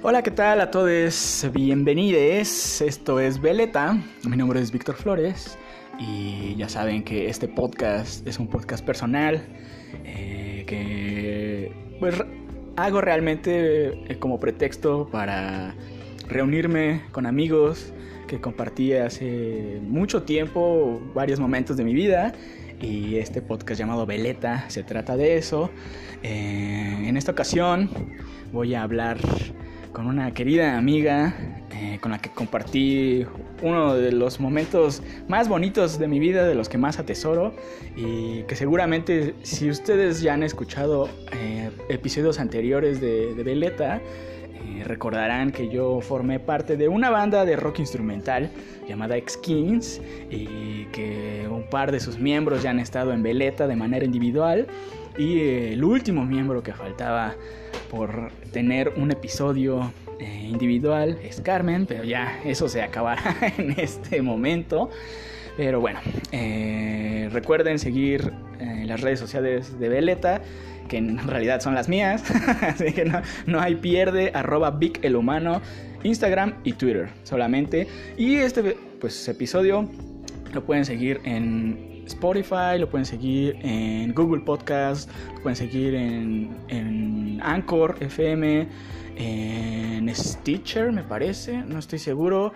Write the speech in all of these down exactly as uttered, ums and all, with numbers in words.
Hola, ¿qué tal a todos? Bienvenidos, esto es Veleta, mi nombre es Víctor Flores y ya saben que este podcast es un podcast personal eh, que pues hago realmente eh, como pretexto para reunirme con amigos que compartí hace mucho tiempo, varios momentos de mi vida. Y este podcast llamado Veleta se trata de eso. Eh, en esta ocasión voy a hablar con una querida amiga eh, con la que compartí uno de los momentos más bonitos de mi vida, de los que más atesoro, y que seguramente si ustedes ya han escuchado eh, episodios anteriores de, de Veleta, eh, recordarán que yo formé parte de una banda de rock instrumental llamada X-Kings y que un par de sus miembros ya han estado en Veleta de manera individual, y eh, el último miembro que faltaba por tener un episodio eh, individual es Carmen, pero ya eso se acabará en este momento. Pero bueno, eh, recuerden seguir eh, las redes sociales de Veleta, que en realidad son las mías, así que no, no hay pierde, arroba Vic el Humano, Instagram y Twitter solamente. Y este pues episodio lo pueden seguir en Spotify, lo pueden seguir en Google Podcast, lo pueden seguir en, en Anchor F M, en Stitcher me parece, no estoy seguro,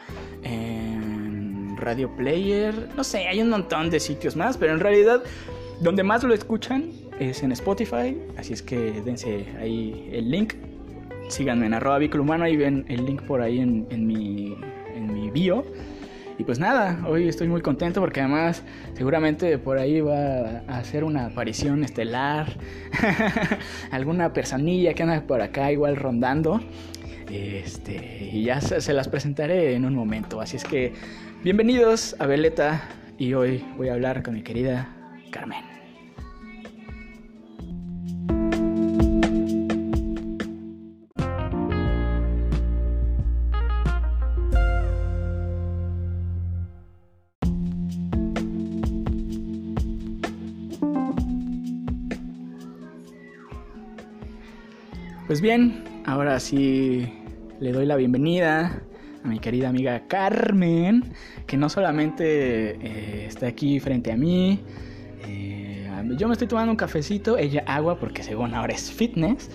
en Radio Player, no sé, hay un montón de sitios más, pero en realidad donde más lo escuchan es en Spotify, así es que dense ahí el link, síganme en arroba Vic el Humano, ahí ven el link por ahí en, en, mi, en mi bio. Y pues nada, hoy estoy muy contento porque además seguramente por ahí va a hacer una aparición estelar, alguna personilla que anda por acá igual rondando, este, y ya se, se las presentaré en un momento. Así es que bienvenidos a Veleta y hoy voy a hablar con mi querida Carmen. Pues bien, ahora sí le doy la bienvenida a mi querida amiga Carmen, que no solamente eh, está aquí frente a mí, eh, yo me estoy tomando un cafecito, ella agua porque según ahora es fitness,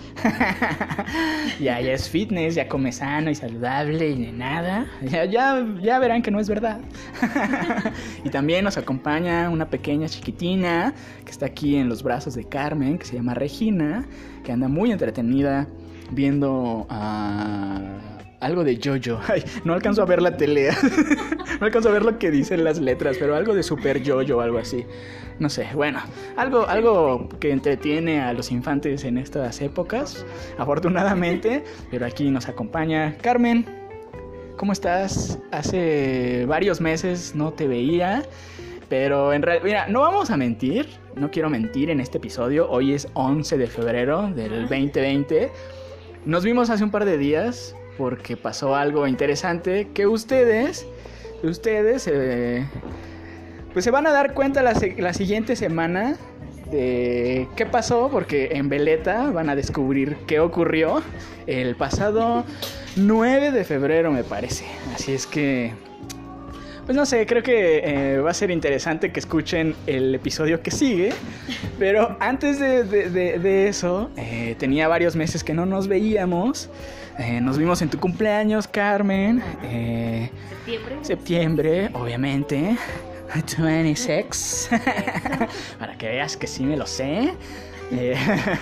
ya, ya es fitness, ya come sano y saludable y de nada, ya, ya, ya verán que no es verdad. Y también nos acompaña una pequeña chiquitina que está aquí en los brazos de Carmen, que se llama Regina, que anda muy entretenida viendo uh, algo de JoJo. Ay, no alcanzo a ver la tele, no alcanzo a ver lo que dicen las letras, pero algo de Super JoJo o algo así. No sé, bueno, algo, algo que entretiene a los infantes en estas épocas, afortunadamente. Pero aquí nos acompaña Carmen. ¿Cómo estás? Hace varios meses no te veía, pero en realidad, mira, no vamos a mentir, no quiero mentir en este episodio. Hoy es once de febrero del veinte veinte. Nos vimos hace un par de días porque pasó algo interesante que ustedes, ustedes, eh, pues se van a dar cuenta la, la siguiente semana de qué pasó, porque en Veleta van a descubrir qué ocurrió el pasado nueve de febrero, me parece. Así es que, pues no sé, creo que eh, va a ser interesante que escuchen el episodio que sigue. Pero antes de, de, de, de eso, eh, tenía varios meses que no nos veíamos. Eh, nos vimos en tu cumpleaños, Carmen. Eh, ¿Septiembre? Septiembre, obviamente. veintiséis. Para que veas que sí me lo sé. Eh,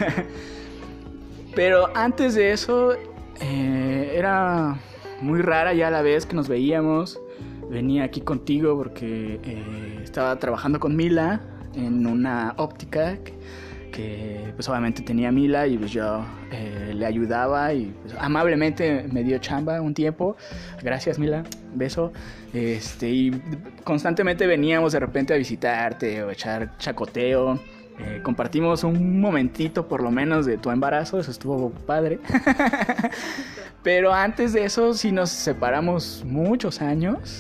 pero antes de eso, eh, era muy rara ya la vez que nos veíamos. Venía aquí contigo porque eh, estaba trabajando con Mila en una óptica que, que pues obviamente tenía Mila y pues yo eh, le ayudaba y pues, amablemente me dio chamba un tiempo. Gracias, Mila, beso. Este, y constantemente veníamos de repente a visitarte o echar chacoteo. Eh, compartimos un momentito por lo menos de tu embarazo, eso estuvo padre. Pero antes de eso sí nos separamos muchos años.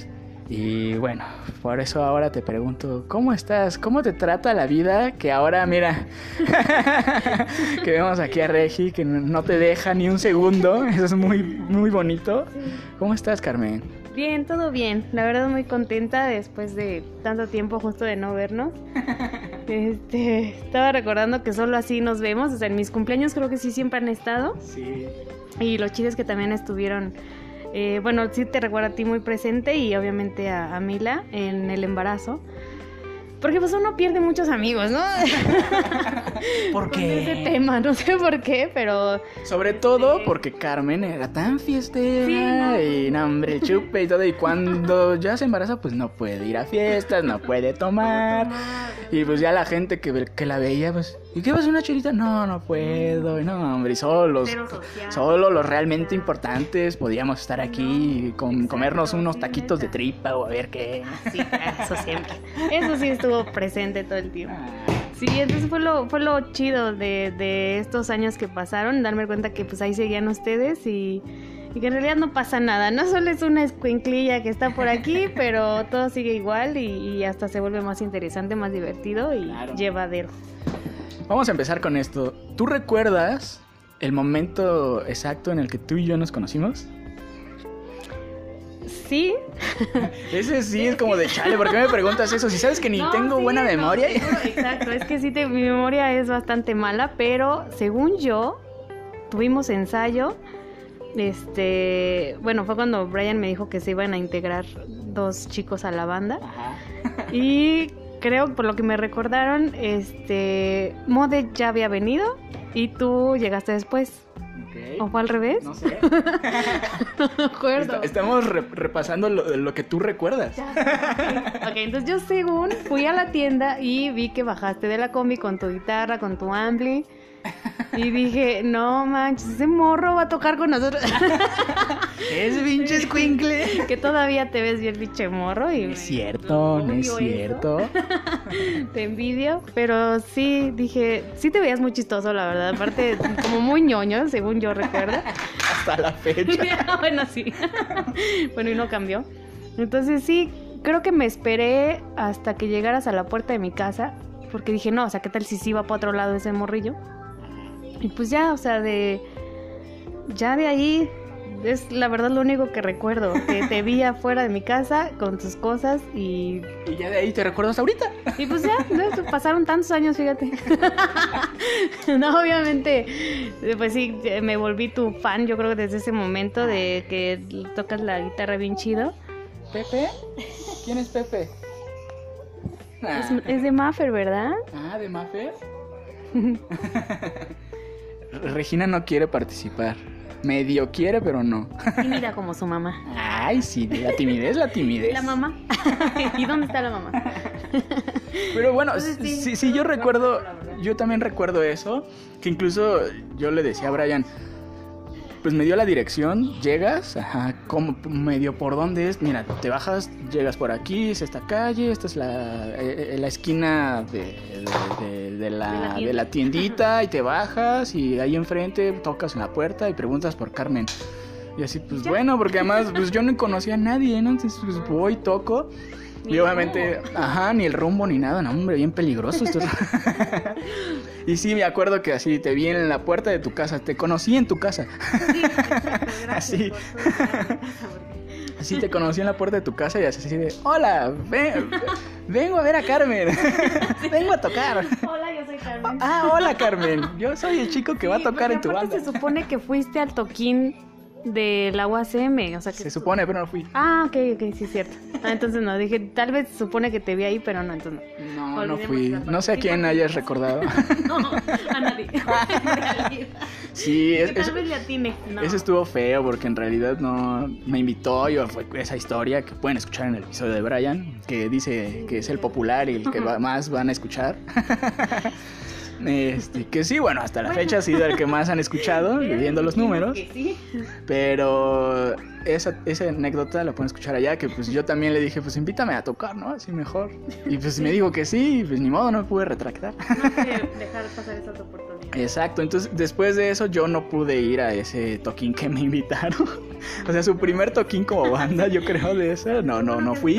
Y bueno, por eso ahora te pregunto, ¿cómo estás? ¿Cómo te trata la vida? Que ahora, mira, que vemos aquí a Regi, que no te deja ni un segundo. Eso es muy, muy bonito. ¿Cómo estás, Carmen? Bien, todo bien. La verdad muy contenta después de tanto tiempo justo de no vernos. Este, estaba recordando que solo así nos vemos. O sea, en mis cumpleaños creo que sí siempre han estado. Sí. Y los chiles que también estuvieron... Eh, bueno, sí te recuerdo a ti muy presente y obviamente a, a Mila en el embarazo. Porque pues uno pierde muchos amigos, ¿no? ¿Por qué? Con ese tema, no sé por qué, pero... Sobre todo sí. Porque Carmen era tan fiestera, sí, no. y no, hombre, chupe y todo. Y cuando ya se embaraza, pues no puede ir a fiestas, no puede tomar. Y pues ya la gente que, que la veía, pues... ¿Y qué vas a una chelita? No, no puedo. Y no, hombre, y solo los, solo los realmente importantes podíamos estar aquí y com, comernos unos taquitos de tripa o a ver qué. Sí, eso siempre. Eso sí estuvo presente todo el tiempo. Sí, entonces fue lo, fue lo chido de, de estos años que pasaron, darme cuenta que pues ahí seguían ustedes y, y que en realidad no pasa nada. No solo es una escuinclilla que está por aquí, pero todo sigue igual y, y hasta se vuelve más interesante, más divertido y claro. Llevadero. Vamos a empezar con esto. ¿Tú recuerdas el momento exacto en el que tú y yo nos conocimos? Sí. Ese sí es como de chale, ¿por qué me preguntas eso? Si sabes que ni no, tengo sí, buena memoria. No, seguro, exacto, es que sí, te, mi memoria es bastante mala, pero según yo, tuvimos ensayo. Este, bueno, fue cuando Brian me dijo que se iban a integrar dos chicos a la banda. Ajá. Y creo, por lo que me recordaron, este, Mode ya había venido y tú llegaste después. Okay. ¿O fue al revés? No sé. No me acuerdo. Est- estamos re- repasando lo, lo que tú recuerdas. Ya, okay. ok, entonces yo según fui a la tienda y vi que bajaste de la combi con tu guitarra, con tu ampli. Y dije, no manches, ese morro va a tocar con nosotros. Es pinche escuincle. Que todavía te ves bien pinche morro. Y no es cierto, no es cierto. Te envidio, pero sí, dije, sí te veías muy chistoso, la verdad. Aparte, como muy ñoño, según yo recuerdo. Hasta la fecha. Bueno, sí. Bueno, y no cambió. Entonces sí, creo que me esperé hasta que llegaras a la puerta de mi casa. Porque dije, no, o sea, ¿qué tal si sí iba para otro lado ese morrillo? Y pues ya, o sea, de... Ya de ahí, es la verdad lo único que recuerdo. Que te vi afuera de mi casa con tus cosas y... Y ya de ahí te recuerdo hasta ahorita. Y pues ya, ¿no? Pasaron tantos años, fíjate. No, obviamente, pues sí, me volví tu fan, yo creo que desde ese momento de que tocas la guitarra bien chido. ¿Pepe? ¿Quién es Pepe? Es, es de Maffer, ¿verdad? Ah, ¿de Maffer? Regina no quiere participar. Medio quiere, pero no. Tímida como su mamá. Ay, sí, la timidez, la timidez. La mamá. ¿Y dónde está la mamá? Pero bueno, Entonces, sí, sí, sí, yo recuerdo, yo también recuerdo eso, que incluso yo le decía a Brian, pues me dio la dirección, llegas, ajá, como medio por dónde es, mira, te bajas, llegas por aquí, es esta calle, esta es la, eh, la esquina de, de, de, de, la, de, la de la tiendita y te bajas y ahí enfrente tocas en la puerta y preguntas por Carmen. Y así, pues ¿Ya? Bueno, porque además pues yo no conocía a nadie, ¿no? Entonces pues voy, toco. Ni y obviamente, rumbo. Ajá, ni el rumbo ni nada, no, hombre, bien peligroso esto. Y sí, me acuerdo que así te vi en la puerta de tu casa, te conocí en tu casa. Sí, exacto, así. Así te conocí en la puerta de tu casa y así de, hola, ven, vengo a ver a Carmen, sí. Vengo a tocar. Hola, yo soy Carmen. Ah, hola Carmen, yo soy el chico que sí, va a tocar en tu banda. Se supone que fuiste al toquín de la U A C M, o sea que se supone, pero no fui. Ah, ok, ok, sí es cierto. Ah, entonces no, dije, tal vez se supone que te vi ahí, pero no, entonces no. No, no fui. No sé a quién hayas recordado. No, a nadie. Sí, es, que tal eso, vez le atine. No. Eso estuvo feo porque en realidad no me invitó. Yo fue esa historia que pueden escuchar en el episodio de Brian, que dice que es el popular y el que va, más van a escuchar. Este, que sí, bueno, hasta la bueno. fecha ha sido el que más han escuchado, viendo los números. Que sí. Pero esa, esa anécdota la pueden escuchar allá, que pues yo también le dije, pues invítame a tocar, ¿no? Así mejor. Y pues sí. me dijo que sí, y pues ni modo, no me pude retractar. No quiero dejar pasar esa oportunidad. Exacto, entonces después de eso yo no pude ir a ese toquín que me invitaron. O sea, su primer toquín como banda, yo creo, de eso. No, no, no fui.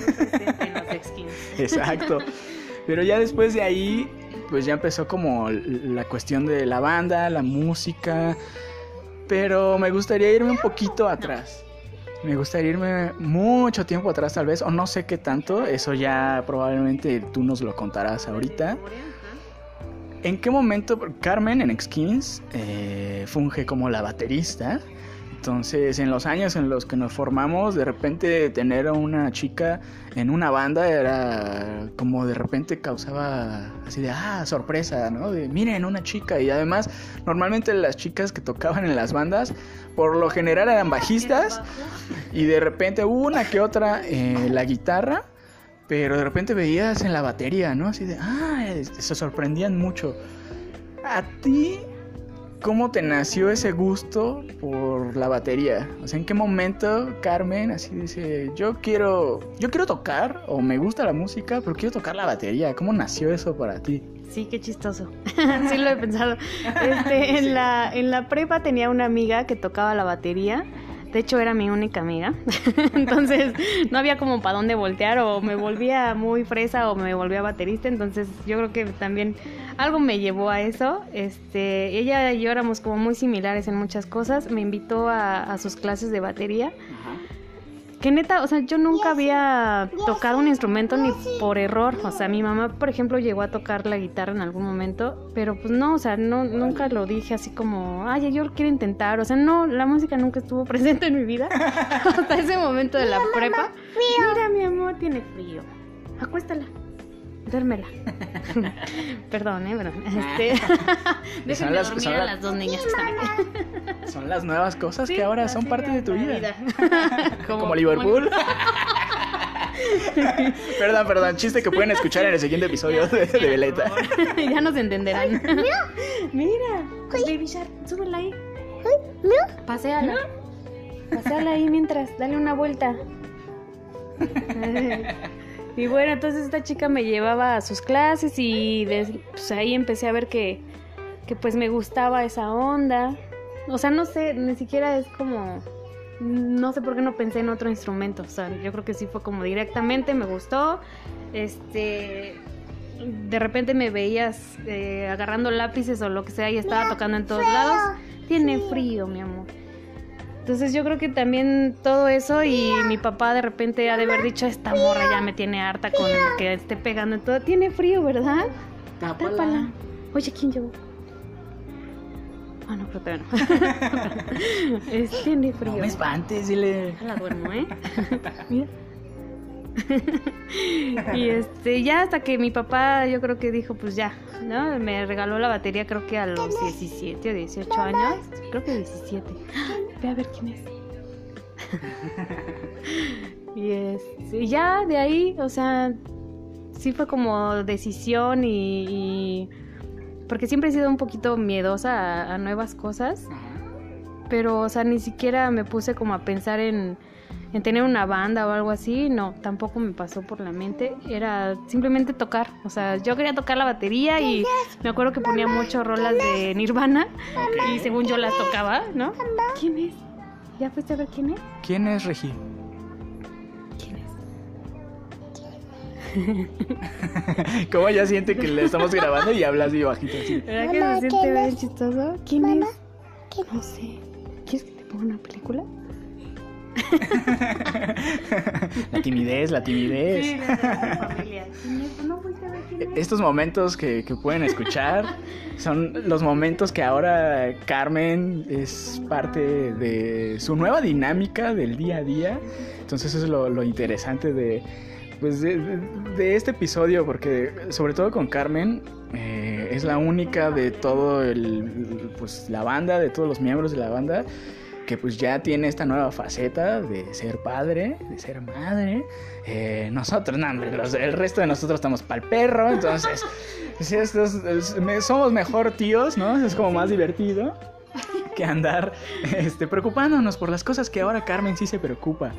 Exacto. Pero ya después de ahí, pues ya empezó como la cuestión de la banda, la música. Pero me gustaría irme un poquito atrás. Me gustaría irme mucho tiempo atrás tal vez, o no sé qué tanto. Eso ya probablemente tú nos lo contarás ahorita. ¿En qué momento Carmen en X-Kings eh, funge como la baterista? Entonces, en los años en los que nos formamos, de repente tener a una chica en una banda era como de repente causaba así de, ah, sorpresa, ¿no? De, miren, una chica. Y además, normalmente las chicas que tocaban en las bandas, por lo general eran bajistas. Y de repente una que otra eh, la guitarra. Pero de repente veías en la batería, ¿no? Así de, ah, se sorprendían mucho. ¿A ti cómo te nació ese gusto por la batería? O sea, ¿en qué momento Carmen así dice, yo quiero, yo quiero tocar, o me gusta la música, pero quiero tocar la batería? ¿Cómo nació eso para ti? Sí, qué chistoso. Sí lo he pensado. Este, en la, en la prepa tenía una amiga que tocaba la batería. De hecho, era mi única amiga. Entonces, no había como para dónde voltear. O me volvía muy fresa o me volvía baterista. Entonces, yo creo que también algo me llevó a eso. Este, ella y yo éramos como muy similares en muchas cosas. Me invitó a, a sus clases de batería. Ajá. Que neta, o sea, yo nunca había tocado un instrumento ni por error. O sea, mi mamá, por ejemplo, llegó a tocar la guitarra en algún momento, pero pues no, o sea, no, nunca lo dije así como, ay, yo lo quiero intentar. O sea, no, la música nunca estuvo presente en mi vida hasta ese momento de la prepa. Mira, mi amor, tiene frío. Acuéstala. Duérmela. Perdón, eh, perdón. Este... Déjenme las, dormir a la... las dos niñas que están aquí. Son las nuevas cosas sí, que ahora son parte de tu vida. vida. Como, Como Liverpool. Perdón, perdón. Chiste que pueden escuchar en el siguiente episodio de, de Veleta. Ya nos entenderán. Mira, Baby Shark, súbela ahí. Paseala. Paseala ahí mientras, dale una vuelta. Y bueno, entonces esta chica me llevaba a sus clases y de, pues ahí empecé a ver que, que pues me gustaba esa onda. O sea, no sé, ni siquiera es como, no sé por qué no pensé en otro instrumento. O sea, yo creo que sí fue como directamente, me gustó. Este, de repente me veías eh, agarrando lápices o lo que sea y estaba tocando en todos lados. Tiene frío, mi amor. Entonces yo creo que también todo eso y mi papá de repente ha de haber dicho, esta morra ya me tiene harta con que esté pegando en todo. Tiene frío, ¿verdad? Tápala. Tápala. Oye, ¿quién llevó? Ah, no, pero todavía no. Es, tiene frío. No me espantes, dile. La duermo, ¿eh? Mira. Y este, ya hasta que mi papá, yo creo que dijo, pues ya, ¿no? Me regaló la batería, creo que a los diecisiete o dieciocho años. Creo que diecisiete. Ve a ver quién es. Y este, ya de ahí, o sea, sí fue como decisión y, y porque siempre he sido un poquito miedosa a, a nuevas cosas, pero, o sea, ni siquiera me puse como a pensar en en tener una banda o algo así, no, tampoco me pasó por la mente, era simplemente tocar, o sea, yo quería tocar la batería y me acuerdo que ponía mucho rolas de Nirvana y según yo las tocaba, ¿no? ¿Quién es? ¿Ya fuiste a ver quién es? ¿Quién es, Regi? ¿Quién es? ¿Cómo ya siente que le estamos grabando y hablas bien bajito así? ¿Verdad que se siente bien chistoso? ¿Quién es? No sé, ¿quieres que te ponga una película? La timidez, la timidez. Sí, la familia. No, estos momentos que, que pueden escuchar son los momentos que ahora Carmen es parte de su nueva dinámica del día a día. Entonces eso es lo, lo interesante de, pues de, de, de este episodio, porque sobre todo con Carmen eh, es la única de todo el, pues la banda, de todos los miembros de la banda, que pues ya tiene esta nueva faceta de ser padre, de ser madre. Eh, nosotros, no, hombre, los, el resto de nosotros estamos pa'l perro, entonces sí, estos, es, me, somos mejor tíos, ¿no? Es como más divertido que andar este, preocupándonos por las cosas que ahora Carmen sí se preocupa.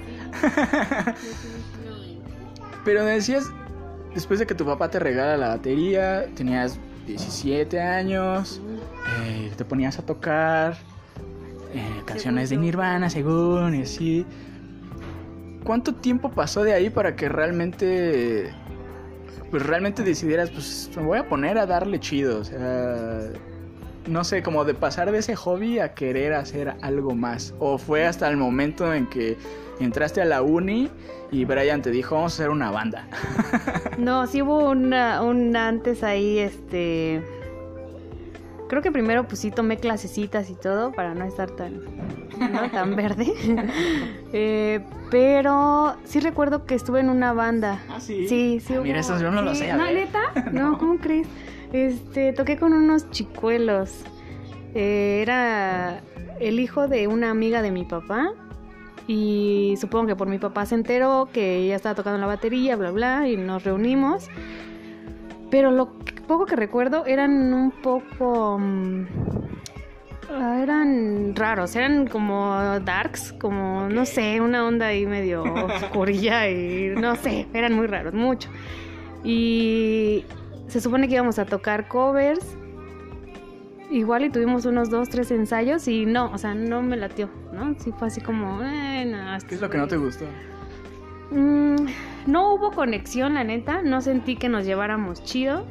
Pero decías, después de que tu papá te regala la batería, tenías diecisiete años, eh, te ponías a tocar eh, canciones de Nirvana, según, y así. ¿Cuánto tiempo pasó de ahí para que realmente, pues realmente decidieras, pues me voy a poner a darle chido? O sea, no sé, como de pasar de ese hobby a querer hacer algo más. ¿O fue hasta el momento en que entraste a la uni y Brian te dijo, vamos a hacer una banda? No, sí hubo una, un antes ahí, este... Creo que primero pues sí tomé clasecitas y todo para no estar tan, ¿no? tan verde. eh, pero sí recuerdo que estuve en una banda. ¿Ah, sí? Sí, sí. Ah, hubo... mira, eso yo no sí. lo sé. ¿No, neta? No. no, ¿cómo crees? Este, toqué con unos chicuelos. Eh, era el hijo de una amiga de mi papá. Y supongo que por mi papá se enteró que ella estaba tocando la batería, bla, bla, y nos reunimos. Pero lo poco que recuerdo eran un poco... Um, eran raros, eran como darks, como, no sé, una onda ahí medio oscurilla y no sé, eran muy raros, mucho. Y se supone que íbamos a tocar covers. Igual y tuvimos unos dos, tres ensayos y no, o sea, no me latió, ¿no? Sí fue así como, eh, no. ¿Qué es lo que no te gustó? Mm, no hubo conexión, la neta, no sentí que nos lleváramos chido.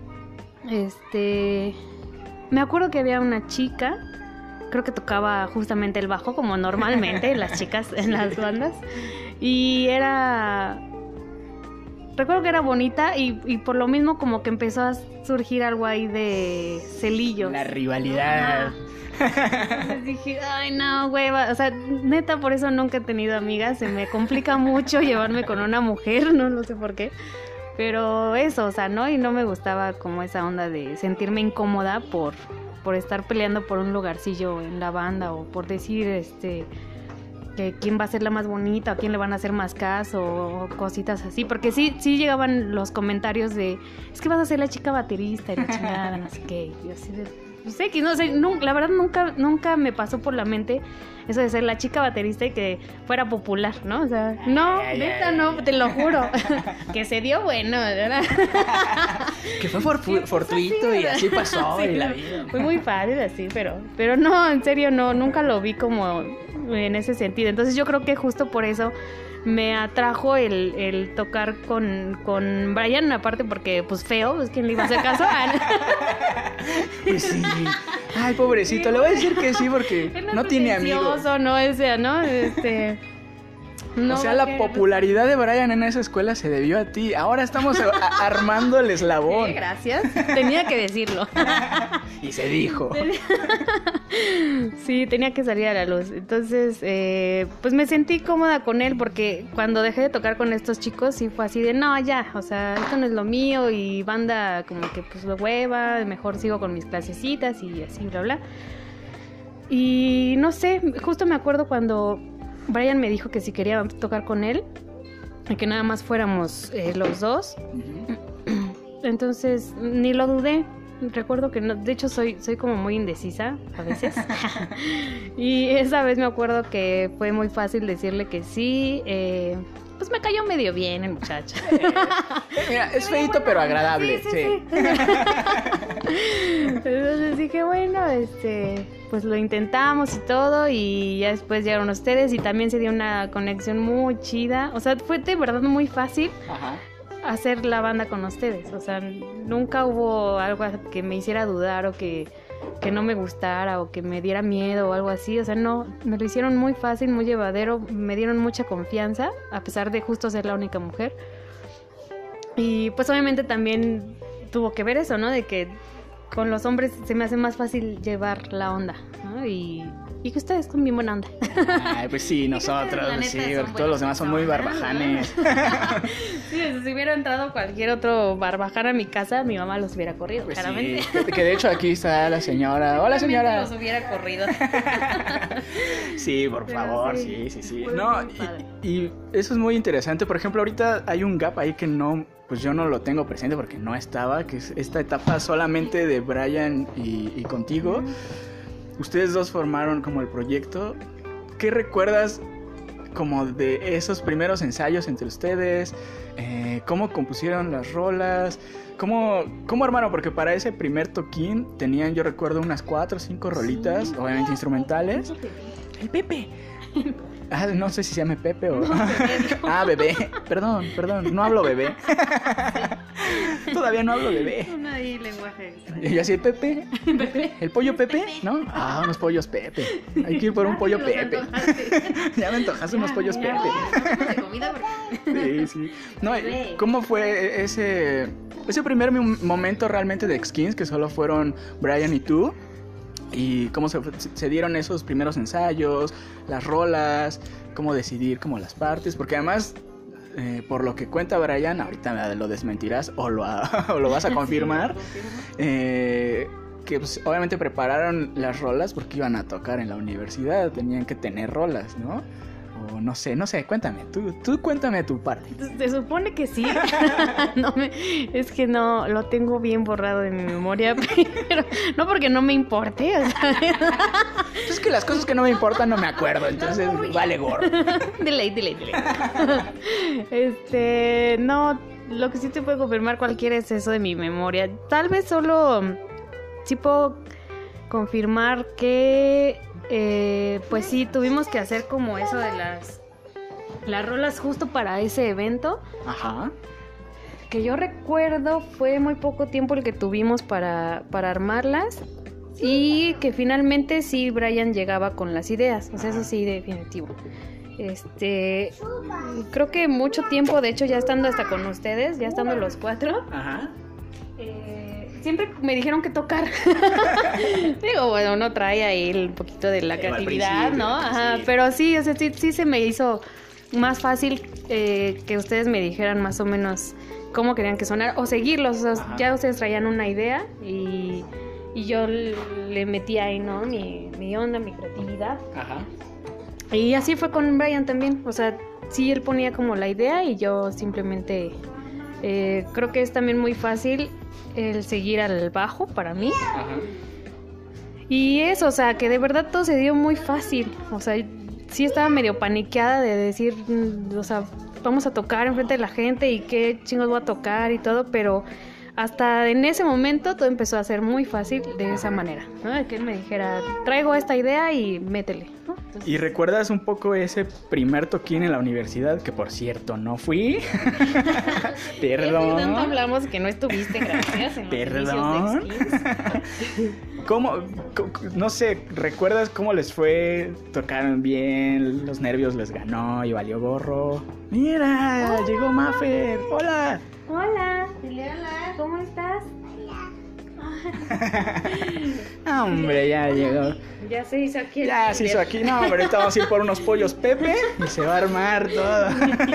Este, me acuerdo que había una chica, creo que tocaba justamente el bajo, como normalmente las chicas en las bandas, y era... Recuerdo que era bonita y, y por lo mismo como que empezó a surgir algo ahí de celillos. La rivalidad. Entonces dije, ay no, güey, o sea, neta por eso nunca he tenido amigas, se me complica mucho llevarme con una mujer, no lo sé por qué. Pero eso, o sea, ¿no? Y no me gustaba como esa onda de sentirme incómoda por, por estar peleando por un lugarcillo en la banda o por decir, este... que quién va a ser la más bonita o quién le van a hacer más caso o cositas así, porque sí sí llegaban los comentarios de es que vas a ser la chica baterista y la chingada, no sé qué, y así de no sé, que no sé, no, la verdad nunca nunca me pasó por la mente eso de ser la chica baterista y que fuera popular, ¿no? O sea, no, neta no, te lo juro. Que se dio bueno, ¿verdad? Que fue for, for, fortuito así, y así pasó sí, y la vida. Fue muy fácil así, pero pero no, en serio no, nunca lo vi como en ese sentido. Entonces yo creo que justo por eso me atrajo el, el tocar con, con Brian, aparte porque pues feo, pues quién le iba a hacer caso. Pues sí. Ay, pobrecito, le voy a decir que sí porque no, no tiene amigos. No, ese, ¿no? Este... No, o sea, la popularidad de Brian en esa escuela se debió a ti. Ahora estamos a- a- armando el eslabón. Sí, gracias. Tenía que decirlo. Y se dijo. Sí, tenía que salir a la luz. Entonces, eh, pues me sentí cómoda con él porque cuando dejé de tocar con estos chicos sí fue así de, no, ya, o sea, esto no es lo mío y banda como que pues lo hueva, mejor sigo con mis clasecitas y así, bla, bla. Y no sé, justo me acuerdo cuando Brian me dijo que si quería tocar con él, que nada más fuéramos eh, los dos. Entonces ni lo dudé. Recuerdo que no, de hecho soy soy como muy indecisa a veces. Y esa vez me acuerdo que fue muy fácil decirle que sí. Eh, pues me cayó medio bien el muchacho. Eh, mira, es feíto pero agradable. Sí, sí, sí. Sí. Entonces dije, bueno, este, pues lo intentamos y todo y ya después llegaron ustedes y también se dio una conexión muy chida. O sea, fue de verdad muy fácil. Ajá. Hacer la banda con ustedes, o sea, nunca hubo algo que me hiciera dudar o que, que no me gustara o que me diera miedo o algo así, o sea, no, me lo hicieron muy fácil, muy llevadero, me dieron mucha confianza, a pesar de justo ser la única mujer. Y pues obviamente también tuvo que ver eso, ¿no? De que con los hombres se me hace más fácil llevar la onda, ¿no? Y, y que ustedes son bien buena onda. Ay, pues sí, nosotros, pues sí, todos los demás son muy barbajanes. Sí, si hubiera entrado cualquier otro barbaján a mi casa, mi mamá los hubiera corrido, pues claramente. Sí, que de hecho aquí está la señora. Hola, señora. Los hubiera corrido. Sí, por Pero favor, sí, sí, sí. sí. No, y, y eso es muy interesante. Por ejemplo, ahorita hay un gap ahí que no... Pues yo no lo tengo presente porque no estaba, que es esta etapa solamente de Brian y, y contigo. Uh-huh. Ustedes dos formaron como el proyecto. ¿Qué recuerdas como de esos primeros ensayos entre ustedes, eh, cómo compusieron las rolas, cómo, cómo armaron, porque para ese primer toquín tenían, yo recuerdo, unas cuatro o cinco rolitas, sí, obviamente instrumentales. El Pepe. Ah, no sé si se llame Pepe o... No, bebé, no. Ah, bebé. Perdón, perdón, no hablo bebé. Todavía no hablo bebé. No hay lenguaje. Y así, Pepe. Pepe. ¿El pollo Pepe? Pepe. ¿No? Ah, unos pollos Pepe. Hay que ir por un pollo Pepe. Ya me antojaste unos pollos Pepe. De comida porque... Sí, sí. No, ¿cómo fue ese, ese primer momento realmente de X-Kings, que solo fueron Brian y tú? Y cómo se, se dieron esos primeros ensayos, las rolas, cómo decidir como las partes, porque además, eh, por lo que cuenta Brian, ahorita lo desmentirás o lo, o lo vas a confirmar, sí, eh, que pues, obviamente prepararon las rolas porque iban a tocar en la universidad, tenían que tener rolas, ¿no? O no sé, no sé, cuéntame, tú, tú cuéntame tu parte. Se supone que sí. No me, es que no, lo tengo bien borrado de mi memoria, pero no porque no me importe, o sea. Es que las cosas que no me importan no me acuerdo, entonces vale gorro. Delay, delay, delay. Este, no, lo que sí te puedo confirmar cualquier exceso de mi memoria. Tal vez solo sí puedo confirmar que Eh, pues sí, tuvimos que hacer como eso de las las rolas justo para ese evento. Ajá. Que yo recuerdo fue muy poco tiempo el que tuvimos para, para armarlas. Y que finalmente sí Brian llegaba con las ideas. O sea, eso sí, definitivo. Este, creo que mucho tiempo, de hecho, ya estando hasta con ustedes, ya estando los cuatro. Ajá. Eh, siempre me dijeron que tocar. Digo, bueno, uno trae ahí un poquito de la creatividad, ¿no? Ajá, sí. Pero sí, o sea, sí, sí se me hizo más fácil eh, que ustedes me dijeran más o menos cómo querían que sonara, o seguirlos, o sea, ya ustedes traían una idea y, y yo le metía ahí, ¿no? Mi, mi onda, mi creatividad. Ajá. Y así fue con Brian también, o sea, sí, él ponía como la idea y yo simplemente... Eh, creo que es también muy fácil el seguir al bajo para mí. Ajá. Y eso, o sea, que de verdad todo se dio muy fácil. O sea, sí estaba medio paniqueada de decir, o sea, vamos a tocar enfrente de la gente y qué chingos voy a tocar y todo, pero hasta en ese momento todo empezó a ser muy fácil de esa manera, ¿no? De que él me dijera, traigo esta idea y métele, ¿no? Entonces... ¿Y recuerdas un poco ese primer toquín en la universidad? Que por cierto, no fui. Perdón. Tanto hablamos que no estuviste, gracias. En Perdón. Los inicios de ¿Cómo, cómo, no sé, recuerdas cómo les fue? ¿Tocaron bien? ¿Los nervios les ganó y valió gorro? ¡Mira! Hola. Llegó Maffer. ¡Hola! Hola. Dile hola. ¿Cómo estás? Ah, hombre, ya llegó. Ya se hizo aquí. El ya se hizo aquí. No, pero ahorita vamos a ir por unos pollos Pepe y se va a armar todo.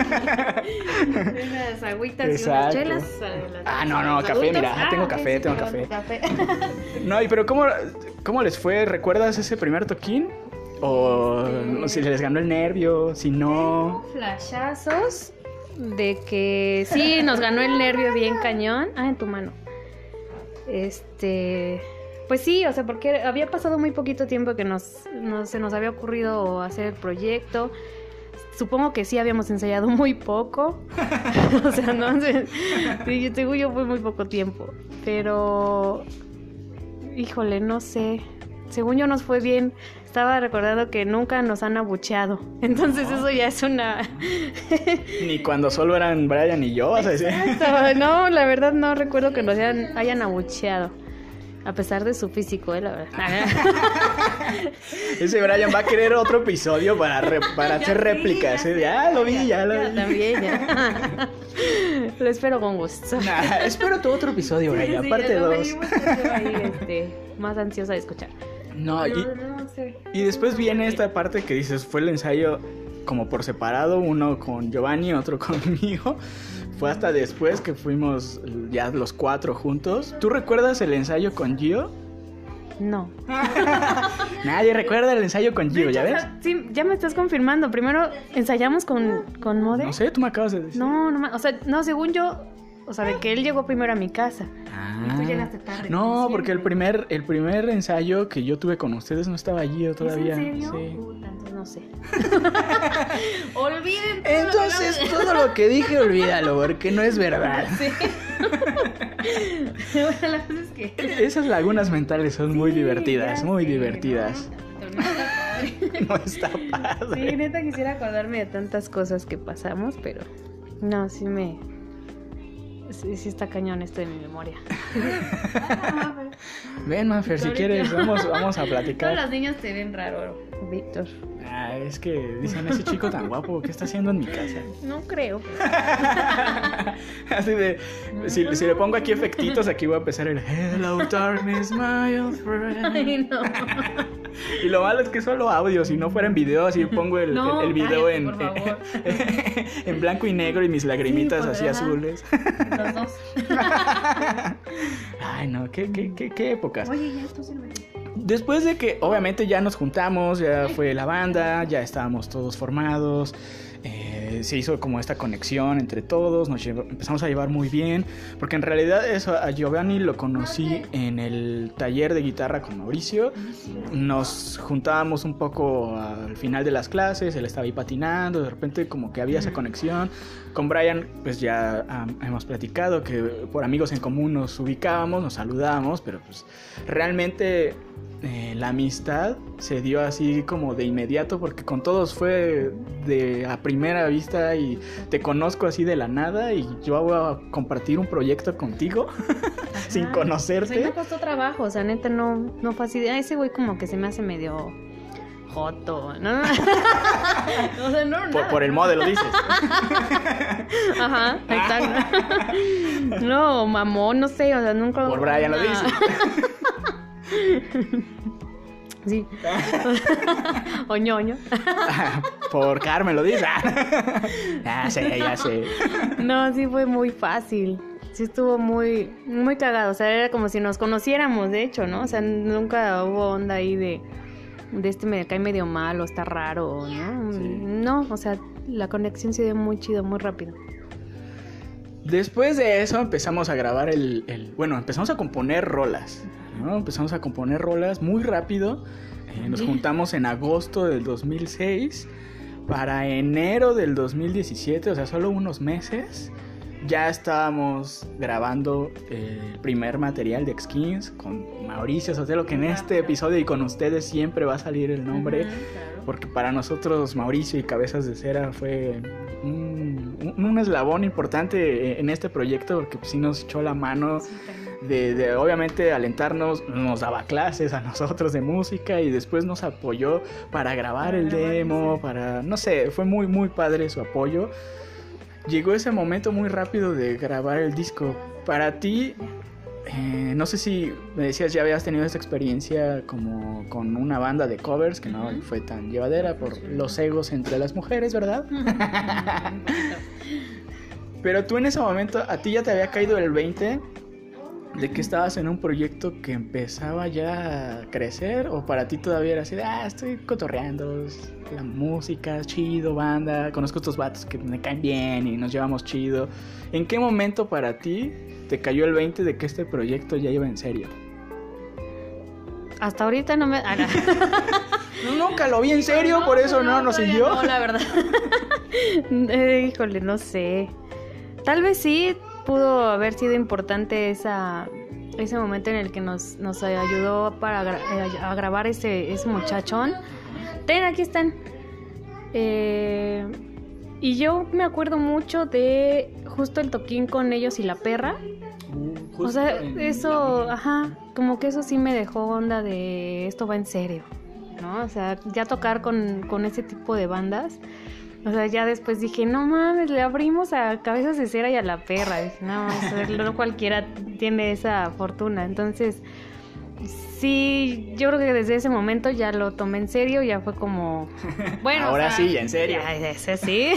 Unas agüitas. Exacto. Y unas chelas. Ah, no, no, café, adultos. Mira, ah, tengo okay, café, sí, tengo café. café. No, y pero ¿cómo, ¿cómo les fue? ¿Recuerdas ese primer toquín? O este... si les ganó el nervio, si no... Flashazos de que sí, nos ganó el nervio bien cañón. Ah, en tu mano. Este... Pues sí, o sea, porque había pasado muy poquito tiempo que nos, nos, se nos había ocurrido hacer el proyecto. Supongo que sí habíamos ensayado muy poco. O sea, no sé. Sí, según yo fue muy poco tiempo. Pero... Híjole, no sé. Según yo nos fue bien. Estaba recordando que nunca nos han abucheado. Entonces no. Eso ya es una... Ni cuando solo eran Brian y yo, vas a decir. No, la verdad no recuerdo que nos hayan, hayan abucheado. A pesar de su físico, eh, la verdad. Ese Brian va a querer otro episodio para, re, para hacer sí, réplicas. Ya, ¿eh? Ya lo vi, ya lo ya, vi. También, ya. Lo espero con gusto. Nah, espero tu otro episodio, Brian, sí, parte dos. Sí, ahí, este, más ansiosa de escuchar. No, y, no, no sé. Y después viene esta parte que dices, fue el ensayo como por separado, uno con Giovanni, otro conmigo. Fue hasta después que fuimos ya los cuatro juntos. ¿Tú recuerdas el ensayo con Gio? No. Nadie recuerda el ensayo con Gio, ¿ya ves? O sea, sí, ya me estás confirmando. Primero ensayamos con, con Mode. No sé, tú me acabas de decir. No, no, o sea, no, según yo, O sea, de que él llegó primero a mi casa. Ah. Y tú llegaste tarde. No, porque el primer, el primer ensayo que yo tuve con ustedes no estaba allí yo todavía. ¿Es en serio? Sí. Puta, entonces no sé. Olviden todo. Entonces, todo lo que dije, olvídalo, porque no es verdad. Sí. Bueno, la cosa es que... Esas lagunas mentales son muy Sí, divertidas, ya muy sé, divertidas. ¿no? Pero no está padre. No está padre. Sí, neta quisiera acordarme de tantas cosas que pasamos, pero no, sí me... Sí, sí está cañón esto de mi memoria. Ven, Mafer, si Ahorita. quieres, vamos, vamos a Todos platicar. los niños te ven raro, Víctor. Ah, es que dicen, ese chico tan guapo, ¿qué está haciendo en mi casa? No creo. Así de, si, si le pongo aquí efectitos, aquí voy a empezar el Hello darkness, my old friend. Ay, no. Y lo malo es que solo audio, si no fuera en video, así pongo el, No, el, el video cállate, en, por favor. en, en blanco y negro y mis lagrimitas Sí, así pues, ajá. azules. Los dos. Ay, no, qué, qué, qué, qué épocas. Oye, ya esto sirve. Después de que obviamente ya nos juntamos, ya fue la banda, ya estábamos todos formados, eh, se hizo como esta conexión entre todos, nos llevo- empezamos a llevar muy bien, porque en realidad eso a Giovanni lo conocí en el taller de guitarra con Mauricio, nos juntábamos un poco al final de las clases, él estaba ahí patinando, de repente como que había esa conexión. Con Brian pues ya um, hemos platicado que por amigos en común nos ubicábamos, nos saludábamos, pero pues realmente eh, la amistad se dio así como de inmediato porque con todos fue de a primera vista y te conozco así de la nada y yo voy a compartir un proyecto contigo sin Ajá. conocerte. O sea, me costó trabajo, o sea, neta no, no fue así de, "Ay, ese güey como que se me hace medio joto", ¿no? O sea, no, por, nada. por el modelo dices. Ajá, exacto. No, mamón, no sé, o sea, nunca... Por Brian lo Nah. dices. Sí. O ñoño. Por Carmen lo dices. Ya sé, ya sé. No, sí fue muy fácil. Sí estuvo muy, muy cagado. O sea, era como si nos conociéramos, de hecho, ¿no? O sea, nunca hubo onda ahí de, de este me cae medio mal o está raro, ¿no? Sí. No, o sea, la conexión se dio muy chido, muy rápido. Después de eso empezamos a grabar el, el- bueno, empezamos a componer rolas, ¿no? Empezamos a componer rolas muy rápido. Eh, nos juntamos en agosto del dos mil seis. Para enero del dos mil diecisiete, o sea, solo unos meses, ya estábamos grabando el primer material de X-Kings con Mauricio Sotelo, que en este episodio y con ustedes siempre va a salir el nombre. Ujú, claro. Porque para nosotros Mauricio y Cabezas de Cera fue un, un- un eslabón importante en este proyecto, porque pues, sí nos echó la mano Sí, también. de, de obviamente alentarnos, nos daba clases a nosotros de música y después nos apoyó para grabar el Para grabar, demo, sí. para, no sé, fue muy muy padre su apoyo. Llegó ese momento muy rápido de grabar el disco. Para ti, eh, no sé si me decías ya habías tenido esta experiencia como con una banda de covers que no Ujú. fue tan llevadera por los egos entre las mujeres, ¿verdad? Pero tú en ese momento, ¿a ti ya te había caído el veinte de que estabas en un proyecto que empezaba ya a crecer? ¿O para ti todavía era así de, ah, estoy cotorreando, es la música, chido, banda, conozco estos vatos que me caen bien y nos llevamos chido? ¿En qué momento para ti te cayó el veinte de que este proyecto ya iba en serio? Hasta ahorita no me... ah, no. No, nunca lo vi en serio, por eso no, nos todavía siguió. No, la verdad. Eh, híjole, no sé. Tal vez sí pudo haber sido importante esa, ese momento en el que nos, nos ayudó para gra- eh, a grabar ese, ese muchachón. Ten, aquí están. Eh, y yo me acuerdo mucho de justo el toquín con ellos y la perra. Uh, O sea, justo en eso, la- ajá, como que eso sí me dejó onda de esto va en serio, ¿no? O sea, ya tocar con, con ese tipo de bandas. O sea, ya después dije, no mames, le abrimos a Cabezas de Cera y a la perra. Dije, no, o sea, no cualquiera tiene esa fortuna. Entonces, sí, yo creo que desde ese momento ya lo tomé en serio, ya fue como, bueno, Ahora o sea, sí, en serio. ya, ese sí.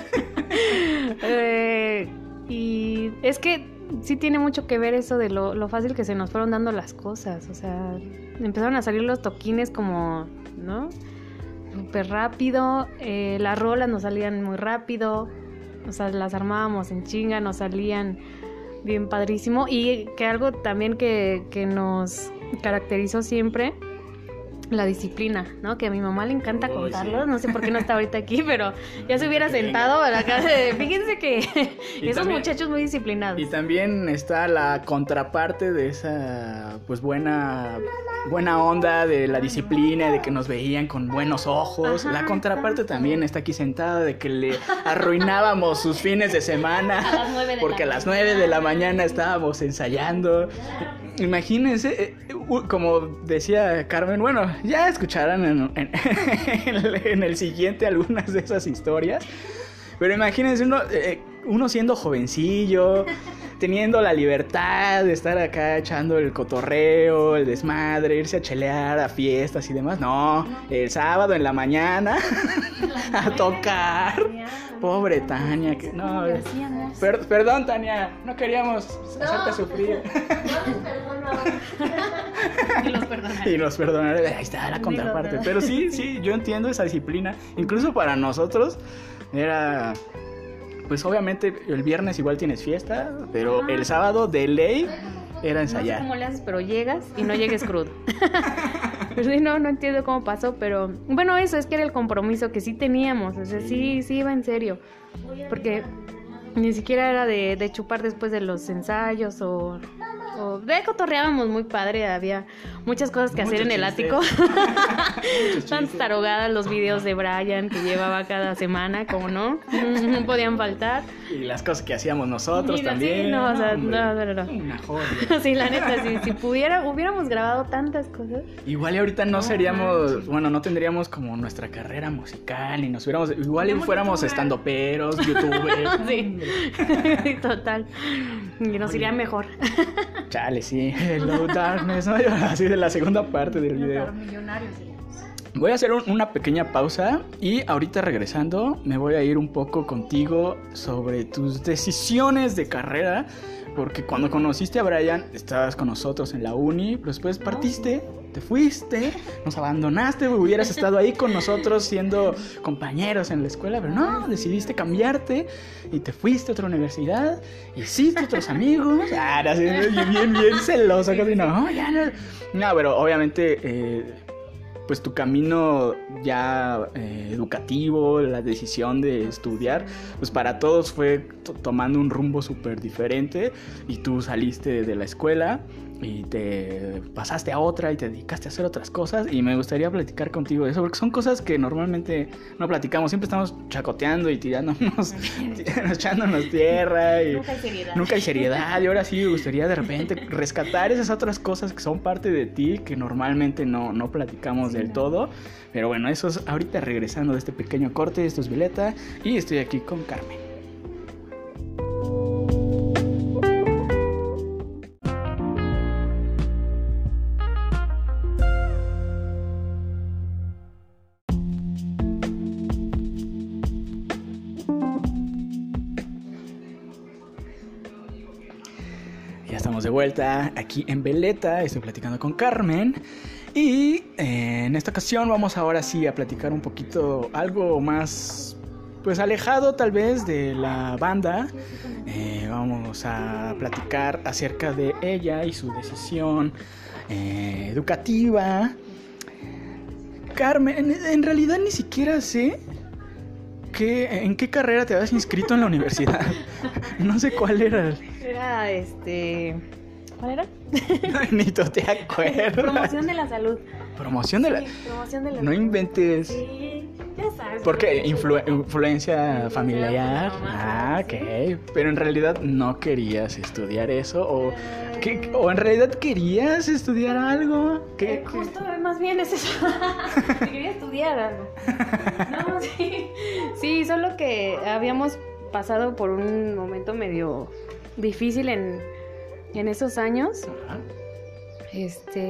Eh, y es que sí tiene mucho que ver eso de lo, lo fácil que se nos fueron dando las cosas. O sea, empezaron a salir los toquines como, ¿no? Súper rápido. Eh, las rolas nos salían muy rápido. O sea, las armábamos en chinga, nos salían bien padrísimo. Y que algo también que, que nos caracterizó siempre, la disciplina, ¿no? Que a mi mamá le encanta Uy, contarlo, sí. no sé por qué no está ahorita aquí, pero ya se hubiera sentado a la casa de... Fíjense que Y esos también- muchachos muy disciplinados. Y también está la contraparte de esa pues buena buena onda de la disciplina, de que nos veían con buenos ojos. Ajá, La contraparte exacto. también está aquí sentada, de que le arruinábamos sus fines de semana A las nueve de porque a la las nueve de la mañana estábamos ensayando. Imagínense, eh, uh, como decía Carmen, bueno, ya escucharán en, en- en el, en el siguiente algunas de esas historias. Pero imagínense uno, eh, uno siendo jovencillo, teniendo la libertad de estar acá echando el cotorreo, el desmadre, irse a chelear a fiestas y demás. No, el sábado en la mañana a tocar. Pobre Tania, que no. ¿Qué hacíamos? Per- perdón, Tania, no queríamos hacerte sufrir. Y los perdonaré. Y nos perdonaré. Ahí está la Ni contraparte. los- Pero sí, sí, yo entiendo esa disciplina. Incluso para nosotros era... Pues obviamente el viernes igual tienes fiesta, pero Ajá. el sábado de ley era No sé ensayar. cómo le haces, pero llegas y no llegues crudo. Pues sí, no, no entiendo cómo pasó, pero bueno, eso es que era el compromiso que sí teníamos, o sea, sí, sí iba en serio, porque ni siquiera era de, de chupar después de los ensayos o, o de cotorreábamos muy padre, había muchas cosas que hacer Muchos en el chistes. ático. Muchos Tantas chistes. tarugadas, los videos de Brian que llevaba cada semana, como no, no podían faltar. Y las cosas que hacíamos nosotros Mira, sí, también. no, o sea, hombre, no, no, no. Una joya. Sí, la neta, sí, si pudiera, hubiéramos grabado tantas cosas. Igual y ahorita no No seríamos, manches. bueno, no tendríamos como nuestra carrera musical y nos hubiéramos, igual y Seríamos fuéramos youtubers. estandoperos, youtubers. Sí, total. Y nos iría mejor. Chale, sí. Hello Darkness, ¿no? Así de la segunda parte del video. Voy a hacer un- una pequeña pausa y ahorita regresando me voy a ir un poco contigo sobre tus decisiones de carrera, porque cuando conociste a Brian estabas con nosotros en la uni, pero después partiste, te fuiste, nos abandonaste, hubieras estado ahí con nosotros siendo compañeros en la escuela, pero no, decidiste cambiarte y te fuiste a otra universidad, hiciste otros amigos, ah, era así, bien, bien, bien celoso, casi no, ya no, no, pero obviamente... Eh, pues tu camino ya eh, educativo, la decisión de estudiar, pues para todos fue to- tomando un rumbo súper diferente y tú saliste de la escuela y te pasaste a otra y te dedicaste a hacer otras cosas y me gustaría platicar contigo de eso porque son cosas que normalmente no platicamos, siempre estamos chacoteando y tirándonos, echándonos tierra y Nunca hay seriedad. nunca hay seriedad y ahora sí me gustaría de repente rescatar esas otras cosas que son parte de ti que normalmente no, no platicamos del todo, pero bueno, eso es ahorita regresando de este pequeño corte. Esto es Violeta y estoy aquí con Carmen. Ya estamos de vuelta aquí en Veleta, estoy platicando con Carmen y eh, en esta ocasión vamos ahora sí a platicar un poquito algo más pues alejado tal vez de la banda. Eh, vamos a platicar acerca de ella y su decisión eh, educativa. Carmen, en, en realidad ni siquiera sé qué, en qué carrera te habías inscrito en la universidad. No sé cuál era. Era este. ¿Cuál era? Ni tú te acuerdas. Promoción de la salud. Promoción de la... Sí, promoción de la No salud. inventes. Sí, ya sabes. ¿Por qué? Influ- influencia Influencia familiar. de la mamá, Ah, sí. ok. Pero en realidad no querías estudiar eso. O, ¿qué- o en realidad querías estudiar algo. ¿Qué? Eh, justo, más bien es eso. Quería estudiar algo. No, sí. Sí, solo que habíamos pasado por un momento medio difícil en, en esos años. Ajá. Este.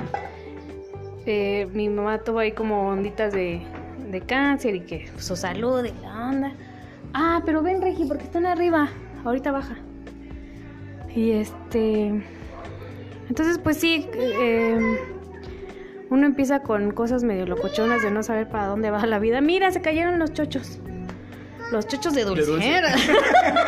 eh, mi mamá tuvo ahí como onditas de, de cáncer y que su salud y la onda. Ah, pero ven, Regi, porque están arriba. Ahorita baja. Y este. Entonces, pues sí. eh, uno empieza con cosas medio locochonas de no saber para dónde va la vida. Mira, se cayeron los chochos. Los chochos de De dulce. dulcera.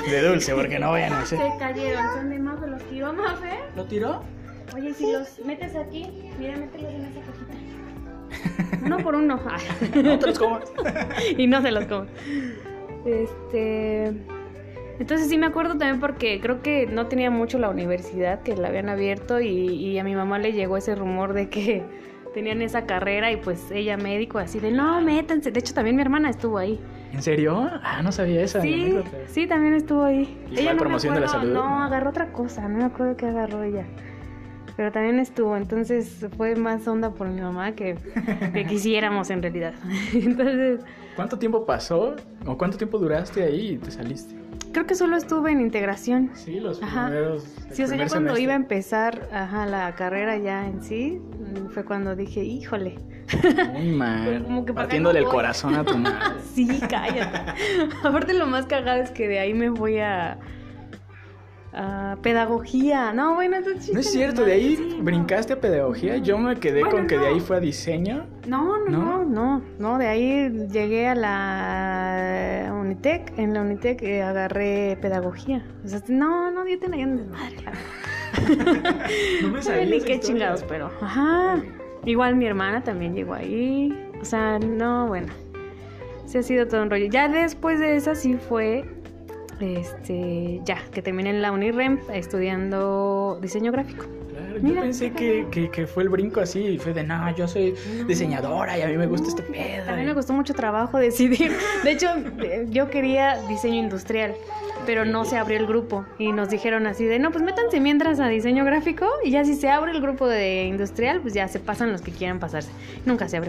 De dulce, porque no vayan a hacer. Se cayeron, son de Mafe, los tiró Mafe. ¿Lo tiró? Oye, si los metes aquí, mira, mételos en esa cajita. Uno por uno. No te los comas. Y no se los comas. Este... Entonces sí me acuerdo también porque creo que no tenía mucho la universidad, que la habían abierto y, y a mi mamá le llegó ese rumor de que tenían esa carrera y pues ella médico así de no, métanse. De hecho también mi hermana estuvo ahí. ¿En serio? Ah, no sabía esa. Sí, sí, también estuvo ahí. ¿Y Ella fue no promoción me de la acuerdo, salud? No, agarró otra cosa, no me acuerdo qué agarró ella. Pero también estuvo, entonces fue más onda por mi mamá que, que quisiéramos en realidad. Entonces... ¿Cuánto tiempo pasó? ¿O cuánto tiempo duraste ahí y te saliste? Creo que solo estuve en integración. Sí, los Ajá. primeros... Sí, o sea, ya cuando iba a empezar ajá, la carrera ya en sí, fue cuando dije, híjole. Muy mal. Como que para partiéndole acá no el voy. corazón a tu madre. Sí, cállate. Aparte lo más cagado es que de ahí me voy a... a pedagogía. No, bueno, eso No es cierto, de ahí sí, brincaste a pedagogía. Yo me quedé Bueno, con que de no. ahí fue a diseño. No, no, ¿No? no, no, no, de ahí llegué a la Unitec, en la Unitec eh, agarré pedagogía. O sea, no, no, yo tenía un desmadre, la verdad. No me sabía ni esa qué historia. chingados, pero, ajá. Igual mi hermana también llegó ahí. O sea, no, bueno. Sí ha sido todo un rollo. Ya después de esa sí fue, este, ya, que terminé en la Unirem estudiando diseño gráfico. Claro, Mira, yo pensé que, que, que fue el brinco así y fue de, no, yo soy diseñadora y a mí me gusta este pedo. También me costó mucho trabajo decidir. De hecho, eh, yo quería diseño industrial, pero no se abrió el grupo. Y nos dijeron así de, no, pues métanse mientras a diseño gráfico y ya si se abre el grupo de industrial, pues ya se pasan los que quieran pasarse. Nunca se abrió.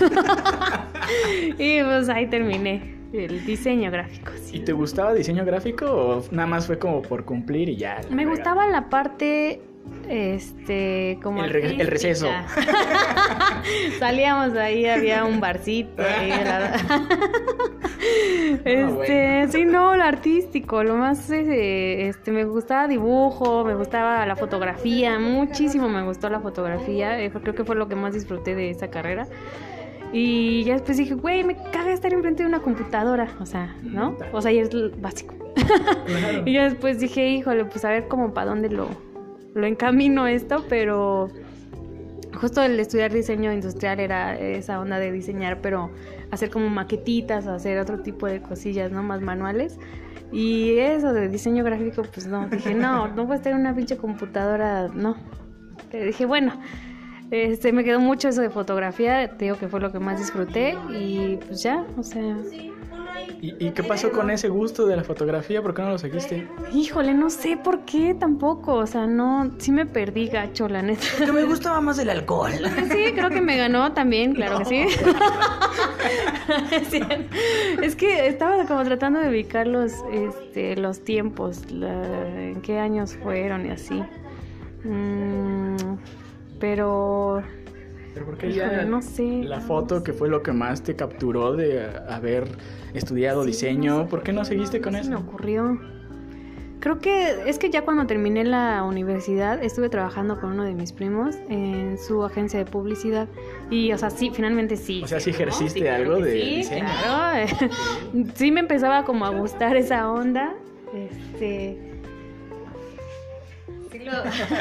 Y pues ahí terminé el diseño gráfico. Sí. ¿Y te gustaba diseño gráfico o nada más fue como por cumplir y ya? Me gustaba la parte... Este, como El, re- el receso. Salíamos de ahí, había un barcito ahí de la... Este, No, bueno. sí, no, lo artístico, lo más, eh, este, me gustaba dibujo, me gustaba la fotografía, muchísimo me gustó la fotografía, eh, creo que fue lo que más disfruté de esa carrera. Y ya después dije, güey, me caga estar enfrente de una computadora, o sea, ¿no? O sea, y es lo básico. Claro. Y ya después dije, híjole, pues a ver como para dónde lo, lo encamino esto, pero justo el estudiar diseño industrial era esa onda de diseñar, pero hacer como maquetitas, hacer otro tipo de cosillas, ¿no? Más manuales. Y eso de diseño gráfico, pues no, dije, no, no voy a estar en una pinche computadora, no. Eh, dije, bueno, este, me quedó mucho eso de fotografía, te digo que fue lo que más disfruté y pues ya, o sea... ¿Y, ¿Y qué pasó con ese gusto de la fotografía? ¿Por qué no lo seguiste? Híjole, no sé por qué tampoco, o sea, no, sí me perdí gacho, la neta. Que me gustaba más el alcohol. Sí, creo que me ganó también, claro No. que sí. Es cierto. Es que estaba como tratando de ubicar los, este, los tiempos, la- en qué años fueron y así. Mm, pero... Pero ¿por qué Híjole, ya no sé. la foto que fue lo que más te capturó de haber estudiado diseño? ¿Por qué no seguiste con Se me eso? ocurrió. Creo que es que ya cuando terminé la universidad estuve trabajando con uno de mis primos en su agencia de publicidad y, o sea, sí, finalmente sí. O sea, ¿sí ¿no? ejerciste Sí, algo claro que de sí, diseño? Claro. Sí me empezaba como a gustar esa onda. Este... Sí lo...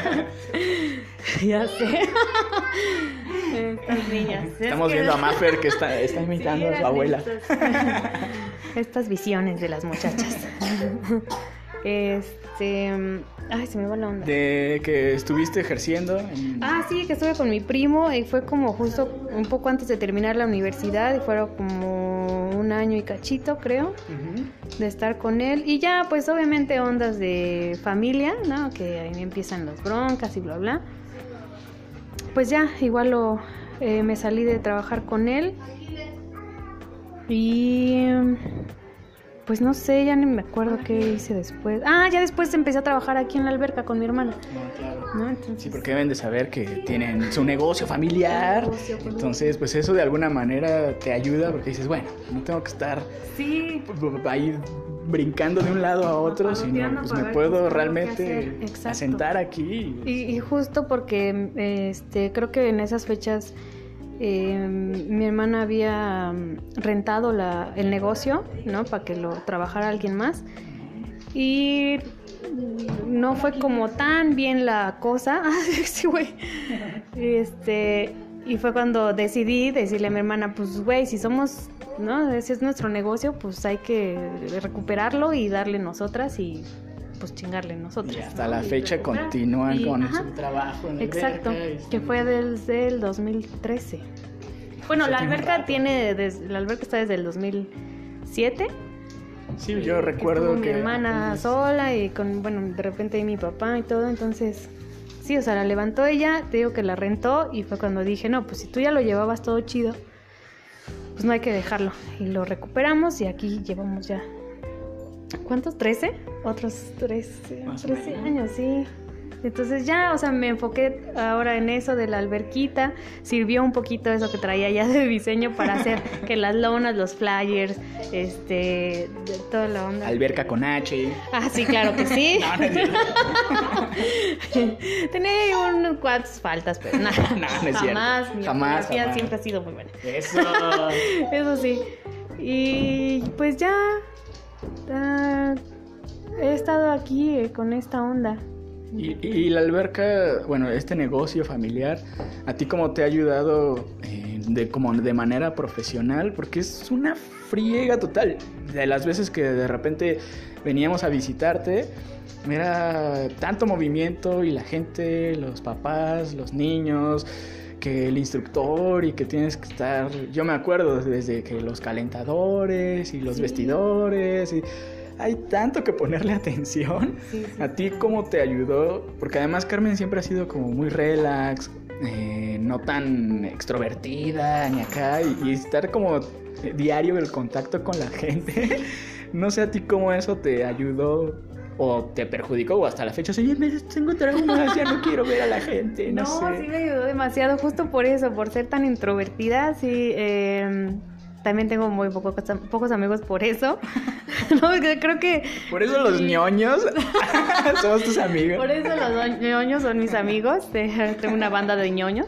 Ya sé. Estas niñas. Es Estamos que- viendo a Maffer que está, está imitando Sí, a su eran abuela. estas- Estas visiones de las muchachas. Este... Ay, se me va la onda. De que estuviste ejerciendo en... Ah, sí, que estuve con mi primo y fue como justo un poco antes de terminar la universidad y fueron como un año y cachito, creo, Ujú. de estar con él. Y ya, pues obviamente ondas de familia, ¿no? Que ahí empiezan las broncas y bla, bla. Pues ya, igual lo, eh, me salí de trabajar con él y... Pues no sé, ya ni me acuerdo qué hice después. Ah, ya después empecé a trabajar aquí en la alberca con mi hermana, No, claro. ¿no? Entonces... Sí, porque deben de saber que tienen su negocio familiar. Entonces, pues eso de alguna manera te ayuda porque dices, bueno, no tengo que estar Sí, ahí brincando de un lado a otro, sino Papaloteando pues para me ver qué puedo tengo que realmente hacer. Exacto. asentar aquí. y, y justo porque este creo que en esas fechas eh, mi hermana había mm, rentado la, el negocio, ¿no? Para que lo trabajara alguien más. y no fue como tan bien la cosa. Sí, güey. Este, y fue cuando decidí decirle a mi hermana, pues güey, si somos, ¿no? Ese es nuestro negocio, pues hay que recuperarlo y darle nosotras y pues chingarle nosotros. Y hasta ¿no? la Y fecha continúan con ajá, su trabajo en la exacto, alberca. que fue desde el dos mil trece. Bueno, la alberca tiene, desde, la alberca está desde el dos mil siete. Sí, yo recuerdo que... que... mi hermana es... sola y con, bueno, de repente mi papá y todo, entonces... Sí, o sea, la levantó ella, te digo que la rentó y fue cuando dije, no, pues si tú ya lo llevabas todo chido, pues no hay que dejarlo. Y lo recuperamos y aquí llevamos ya... ¿Cuántos? ¿trece? Otros trece, trece años, sí. Entonces ya, o sea, me enfoqué ahora en eso de la alberquita. Sirvió un poquito eso que traía ya de diseño para hacer que las lonas, los flyers, este, de toda la onda. Alberca con H. Ah, sí, claro que sí. No, no es cierto. Tenía unas cuantas faltas, pero nada. No, no es cierto. Jamás, mi jamás, fotografía jamás. siempre ha sido muy buena. Eso. Eso sí. Y pues ya uh, he estado aquí eh, con esta onda. Y, y la alberca, bueno, este negocio familiar, ¿a ti cómo te ha ayudado eh, de, como de manera profesional? Porque es una friega total. De las veces que de repente veníamos a visitarte, era tanto movimiento y la gente, los papás, los niños, que el instructor y que tienes que estar... Yo me acuerdo desde que los calentadores y los sí. vestidores y... Hay tanto que ponerle atención. Sí, sí. ¿A ti cómo te ayudó? Porque además Carmen siempre ha sido como muy relax, eh, no tan extrovertida ni acá. Y, y estar como diario el contacto con la gente. No sé a ti cómo eso te ayudó o te perjudicó o hasta la fecha. Oye, me tengo traumas, ya no quiero ver a la gente. No, no sé. Sí me ayudó demasiado justo por eso, por ser tan introvertida. Sí, eh... También tengo muy poco, pocos amigos por eso. No, creo que... Por eso los ñoños somos tus amigos. Por eso los ñoños son mis amigos. Tengo una banda de ñoños.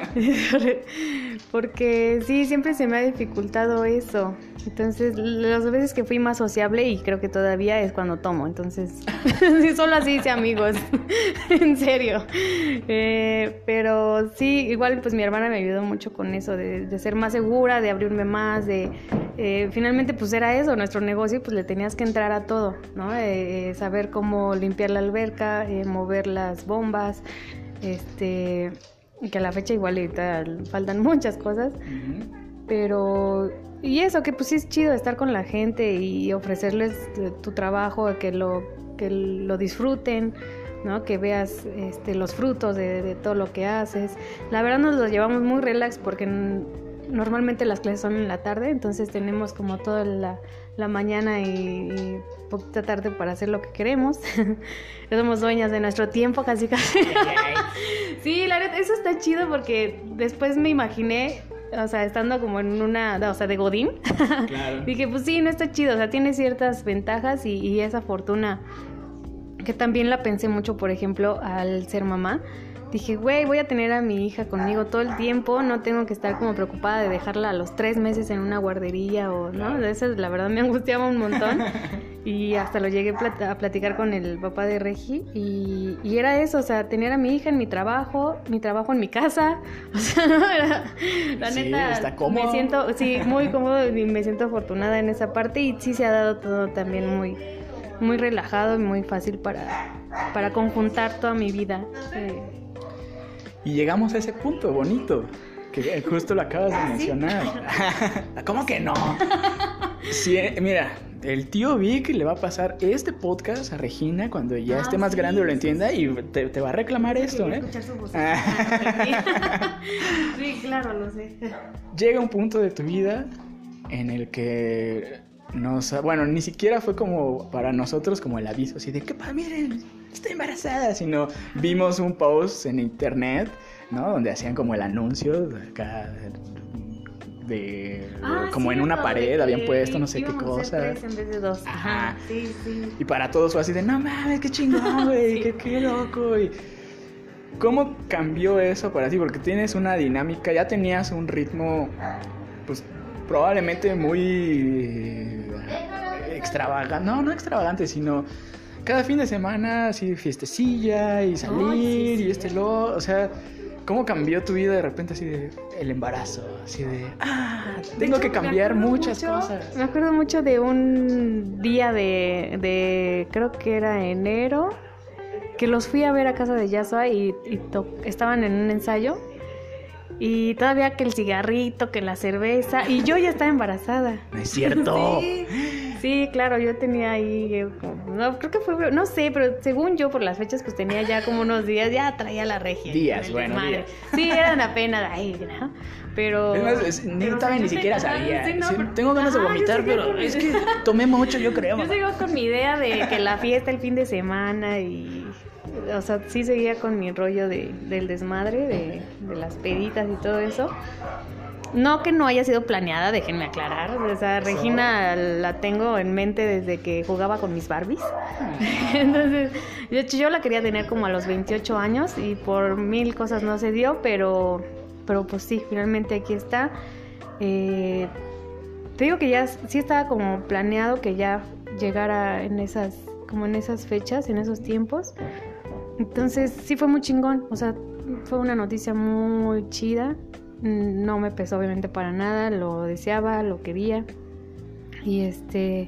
Porque sí, siempre se me ha dificultado eso. Entonces, las veces que fui más sociable, y creo que todavía es cuando tomo. Entonces, sí, solo así hice amigos. En serio. Eh, pero sí, igual pues mi hermana me ayudó mucho con eso, de, de ser más segura, de abrirme más, de... Eh, finalmente pues era eso, nuestro negocio, pues le tenías que entrar a todo, ¿no? Eh, saber cómo limpiar la alberca, eh, mover las bombas, este... que a la fecha igual ahorita faltan muchas cosas, uh-huh. pero... Y eso, que pues sí es chido estar con la gente y ofrecerles tu trabajo, que lo, que lo disfruten, ¿no? Que veas este, los frutos de, de todo lo que haces. La verdad nos lo llevamos muy relax porque n- normalmente las clases son en la tarde, entonces tenemos como toda la, la mañana y, y poquita tarde para hacer lo que queremos. Somos dueñas de nuestro tiempo casi casi. Sí, la verdad, eso está chido porque después me imaginé... O sea, estando como en una, o sea, de godín. Claro. Dije, pues sí, no está chido, o sea, tiene ciertas ventajas y, y esa fortuna que también la pensé mucho, por ejemplo, al ser mamá. Dije, güey, voy a tener a mi hija conmigo todo el tiempo, no tengo que estar como preocupada de dejarla a los tres meses en una guardería o, ¿no? De eso, la verdad, me angustiaba un montón. Y hasta lo llegué a platicar con el papá de Regi y, y era eso, o sea, tener a mi hija en mi trabajo, mi trabajo en mi casa, o sea, no, era, la sí, neta, está cómodo. Me siento, sí, muy cómodo y me siento afortunada en esa parte y sí se ha dado todo también muy, muy relajado y muy fácil para, para conjuntar toda mi vida. Eh. Y llegamos a ese punto bonito, que justo lo acabas de mencionar. ¿Sí? ¿Cómo que no? Sí, mira, el tío Vic le va a pasar este podcast a Regina cuando ya ah, esté más sí, grande o lo entienda sí, sí. y te, te va a reclamar sí, esto, ¿eh? Escuchar su voz. Sí, claro, lo sé. Llega un punto de tu vida en el que nos, bueno, ni siquiera fue como para nosotros como el aviso así de que, pa, miren, estoy embarazada, sino vimos un post en internet, ¿no? Donde hacían como el anuncio de acá de ah, como sí, en una pared habían puesto no sé qué cosa. Tres en vez de dos. Ajá. Ajá. Sí, sí. Y para todos fue así de no mames, qué chingón, güey, sí. qué, qué loco. Y ¿cómo cambió eso para ti? Porque tienes una dinámica, ya tenías un ritmo, pues probablemente muy extravagante, no, no extravagante, sino cada fin de semana así fiestecilla y salir oh, sí, sí, y este lo, o sea, ¿cómo cambió tu vida de repente así de el embarazo, así de ah, tengo de hecho, que cambiar muchas mucho, cosas? Me acuerdo mucho de un día de, de creo que era enero, que los fui a ver a casa de Yasua y, y to- estaban en un ensayo. Y todavía que el cigarrito, que la cerveza, y yo ya estaba embarazada. ¿No es cierto? Sí, sí, claro, yo tenía ahí, no, creo que fue, no sé, pero según yo por las fechas pues tenía ya como unos días, ya traía la regia. Días, bueno, días. Sí, eran apenas ahí, ¿no? Pero... Es más, es, ni, pero ni siquiera sabía. Sí, no, sí, pero, tengo ganas de vomitar, ah, pero es que tomé mucho, yo creo. Yo sigo con mi idea de que la fiesta el fin de semana y... O sea, sí seguía con mi rollo de, del desmadre, de, de las peditas y todo eso. No que no haya sido planeada, déjenme aclarar. O sea, Regina la tengo en mente desde que jugaba con mis Barbies. Entonces, de hecho, yo la quería tener como a los veintiocho años y por mil cosas no se dio, pero, pero pues sí, finalmente aquí está. Eh, te digo que ya sí estaba como planeado que ya llegara en esas, como en esas fechas, en esos tiempos. Entonces sí fue muy chingón, o sea, fue una noticia muy chida, no me pesó obviamente para nada, lo deseaba, lo quería y este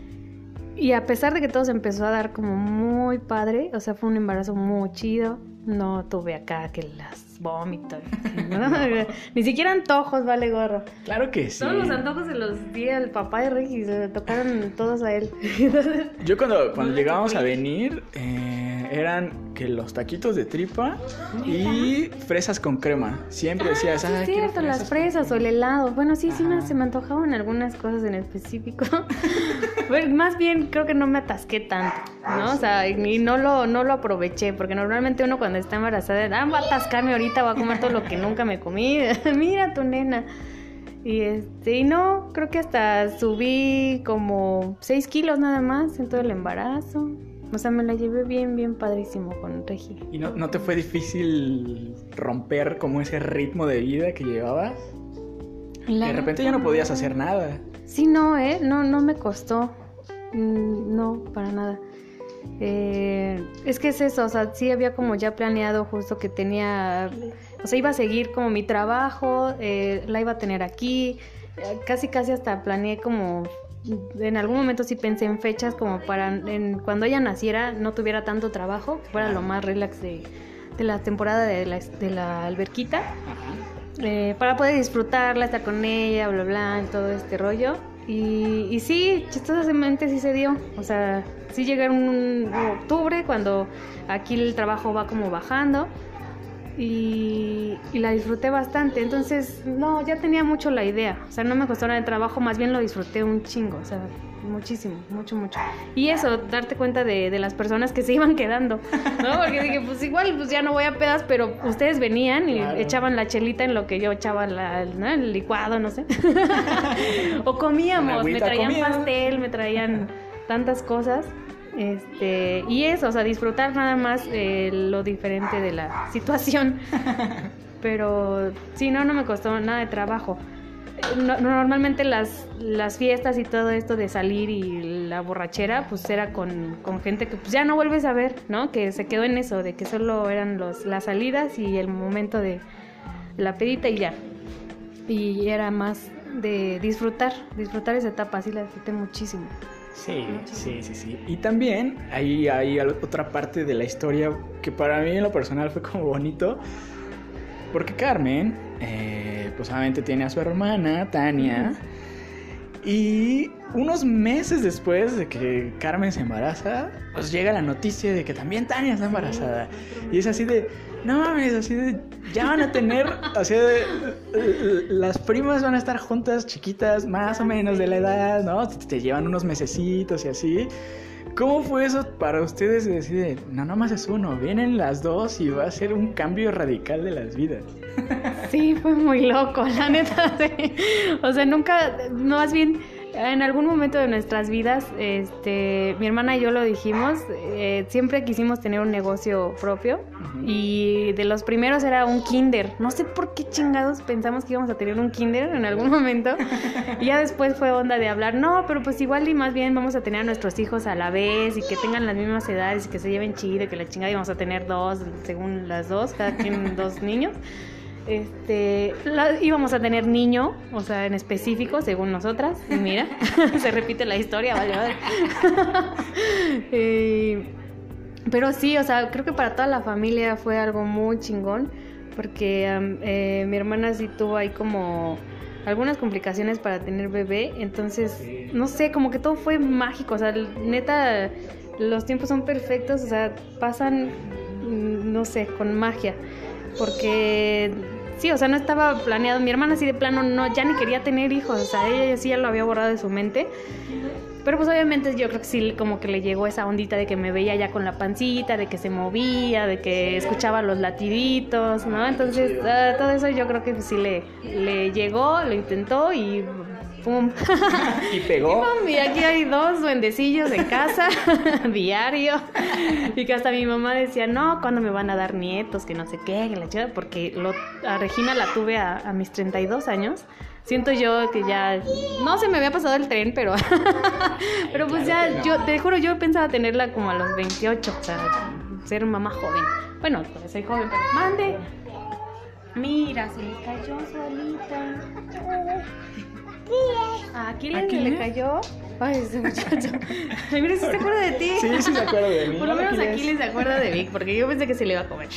y a pesar de que todo se empezó a dar como muy padre, o sea, fue un embarazo muy chido, no tuve acá que las vómitos, ¿no? Ni siquiera antojos, vale gorro. Claro que sí. Todos los antojos se los di al papá de Regis, se le tocaron todos a él. Yo cuando, cuando llegábamos a venir, eh, eran que los taquitos de tripa y fresas con crema. Siempre decías, ah, sí, es cierto, las fresas o el helado. Bueno, sí, sí me, se me antojaban algunas cosas en específico. Pero más bien creo que no me atasqué tanto, ¿no? O sea, y no lo, no lo aproveché, porque normalmente uno cuando está embarazada, ah, va a atascarme ahorita, va a comer todo lo que nunca me comí. Mira tu nena. Y este, y no, creo que hasta subí como seis kilos nada más en todo el embarazo. O sea, me la llevé bien, bien padrísimo con Regi. ¿Y no, no te fue difícil romper como ese ritmo de vida que llevabas? La... De repente ya no podías hacer nada. Sí, no, ¿eh? No, no me costó. No, para nada. Eh, es que es eso, o sea, sí había como ya planeado justo que tenía... O sea, iba a seguir como mi trabajo, eh, la iba a tener aquí. Eh, casi, casi hasta planeé como... En algún momento sí pensé en fechas como para en, cuando ella naciera no tuviera tanto trabajo, que fuera lo más relax de, de la temporada de la, de la alberquita, eh, para poder disfrutarla, estar con ella, bla, bla, todo este rollo. Y, y sí, chistosamente sí se dio, o sea, sí llegué en octubre cuando aquí el trabajo va como bajando. Y, y la disfruté bastante, entonces no, ya tenía mucho la idea, o sea, no me costó nada de trabajo, más bien lo disfruté un chingo, o sea, muchísimo, mucho, mucho. Y eso, darte cuenta de, de las personas que se iban quedando, ¿no? Porque dije, pues igual, pues ya no voy a pedas, pero ustedes venían y claro, echaban la chelita en lo que yo echaba la, ¿no? El licuado, no sé. O comíamos, me traían comida. pastel, me traían tantas cosas. Este, y eso, o sea, disfrutar nada más eh, lo diferente de la situación. Pero sí, no, no me costó nada de trabajo. No, normalmente las, las fiestas y todo esto de salir y la borrachera, pues era con, con gente que pues ya no vuelves a ver, ¿no? Que se quedó en eso, de que solo eran los, las salidas y el momento de la pedita y ya. Y era más de disfrutar, disfrutar esa etapa, así la disfruté muchísimo. Sí, sí, sí, sí. Y también hay, hay otra parte de la historia que para mí en lo personal fue como bonito. Porque Carmen, eh, pues obviamente tiene a su hermana, Tania. Uh-huh. Y unos meses después de que Carmen se embaraza, pues llega la noticia de que también Tania está embarazada. Y es así de, no mames, así de, ya van a tener, o sea, las primas van a estar juntas, chiquitas, más o menos de la edad, ¿no? Te, te llevan unos mesecitos y así. ¿Cómo fue eso para ustedes de decir, no, nomás es uno, vienen las dos y va a ser un cambio radical de las vidas? Sí, fue muy loco, la neta, sí. O sea, nunca, más bien, en algún momento de nuestras vidas, este, mi hermana y yo lo dijimos, eh, siempre quisimos tener un negocio propio. Uh-huh. Y de los primeros era un kinder. No sé por qué chingados pensamos que íbamos a tener un kinder en algún momento. Y ya después fue onda de hablar, no, pero pues igual y más bien vamos a tener a nuestros hijos a la vez y que tengan las mismas edades y que se lleven chido y que la chingada íbamos a tener dos, según las dos, cada quien dos niños. Este, la, íbamos a tener niño, o sea, en específico, según nosotras. Y mira, se repite la historia, vale, vale. eh, pero sí, o sea, creo que para toda la familia fue algo muy chingón, porque um, eh, mi hermana sí tuvo ahí como algunas complicaciones para tener bebé, entonces, no sé, como que todo fue mágico, o sea, neta, los tiempos son perfectos, o sea, pasan, no sé, con magia, porque... Sí, o sea, no estaba planeado. Mi hermana así de plano no, ya ni quería tener hijos. O sea, ella sí ya lo había borrado de su mente. Pero pues obviamente yo creo que sí como que le llegó esa ondita de que me veía ya con la pancita, de que se movía, de que escuchaba los latiditos, ¿no? Entonces uh, todo eso yo creo que sí le, le llegó, lo intentó y... ¡pum! Y pegó. Y, pum, y aquí hay dos duendecillos en casa, diario. Y que hasta mi mamá decía, no, ¿cuándo me van a dar nietos? Que no sé qué, que la chica, porque lo, a Regina la tuve a, a mis treinta y dos años. Siento yo que ya, no se me había pasado el tren, pero pero pues ya, no. yo te juro, yo pensaba tenerla como a los veintiocho, o sea, ser mamá joven. Bueno, pues soy joven, pero mande. Mira, se le cayó solita. ¿A Aquiles le cayó? Ay, ese muchacho. Ay, mira, si se acuerda de ti. Sí, sí se acuerda de mí. Por lo menos Aquiles. Aquiles se acuerda de Vic, porque yo pensé que se le iba a comer.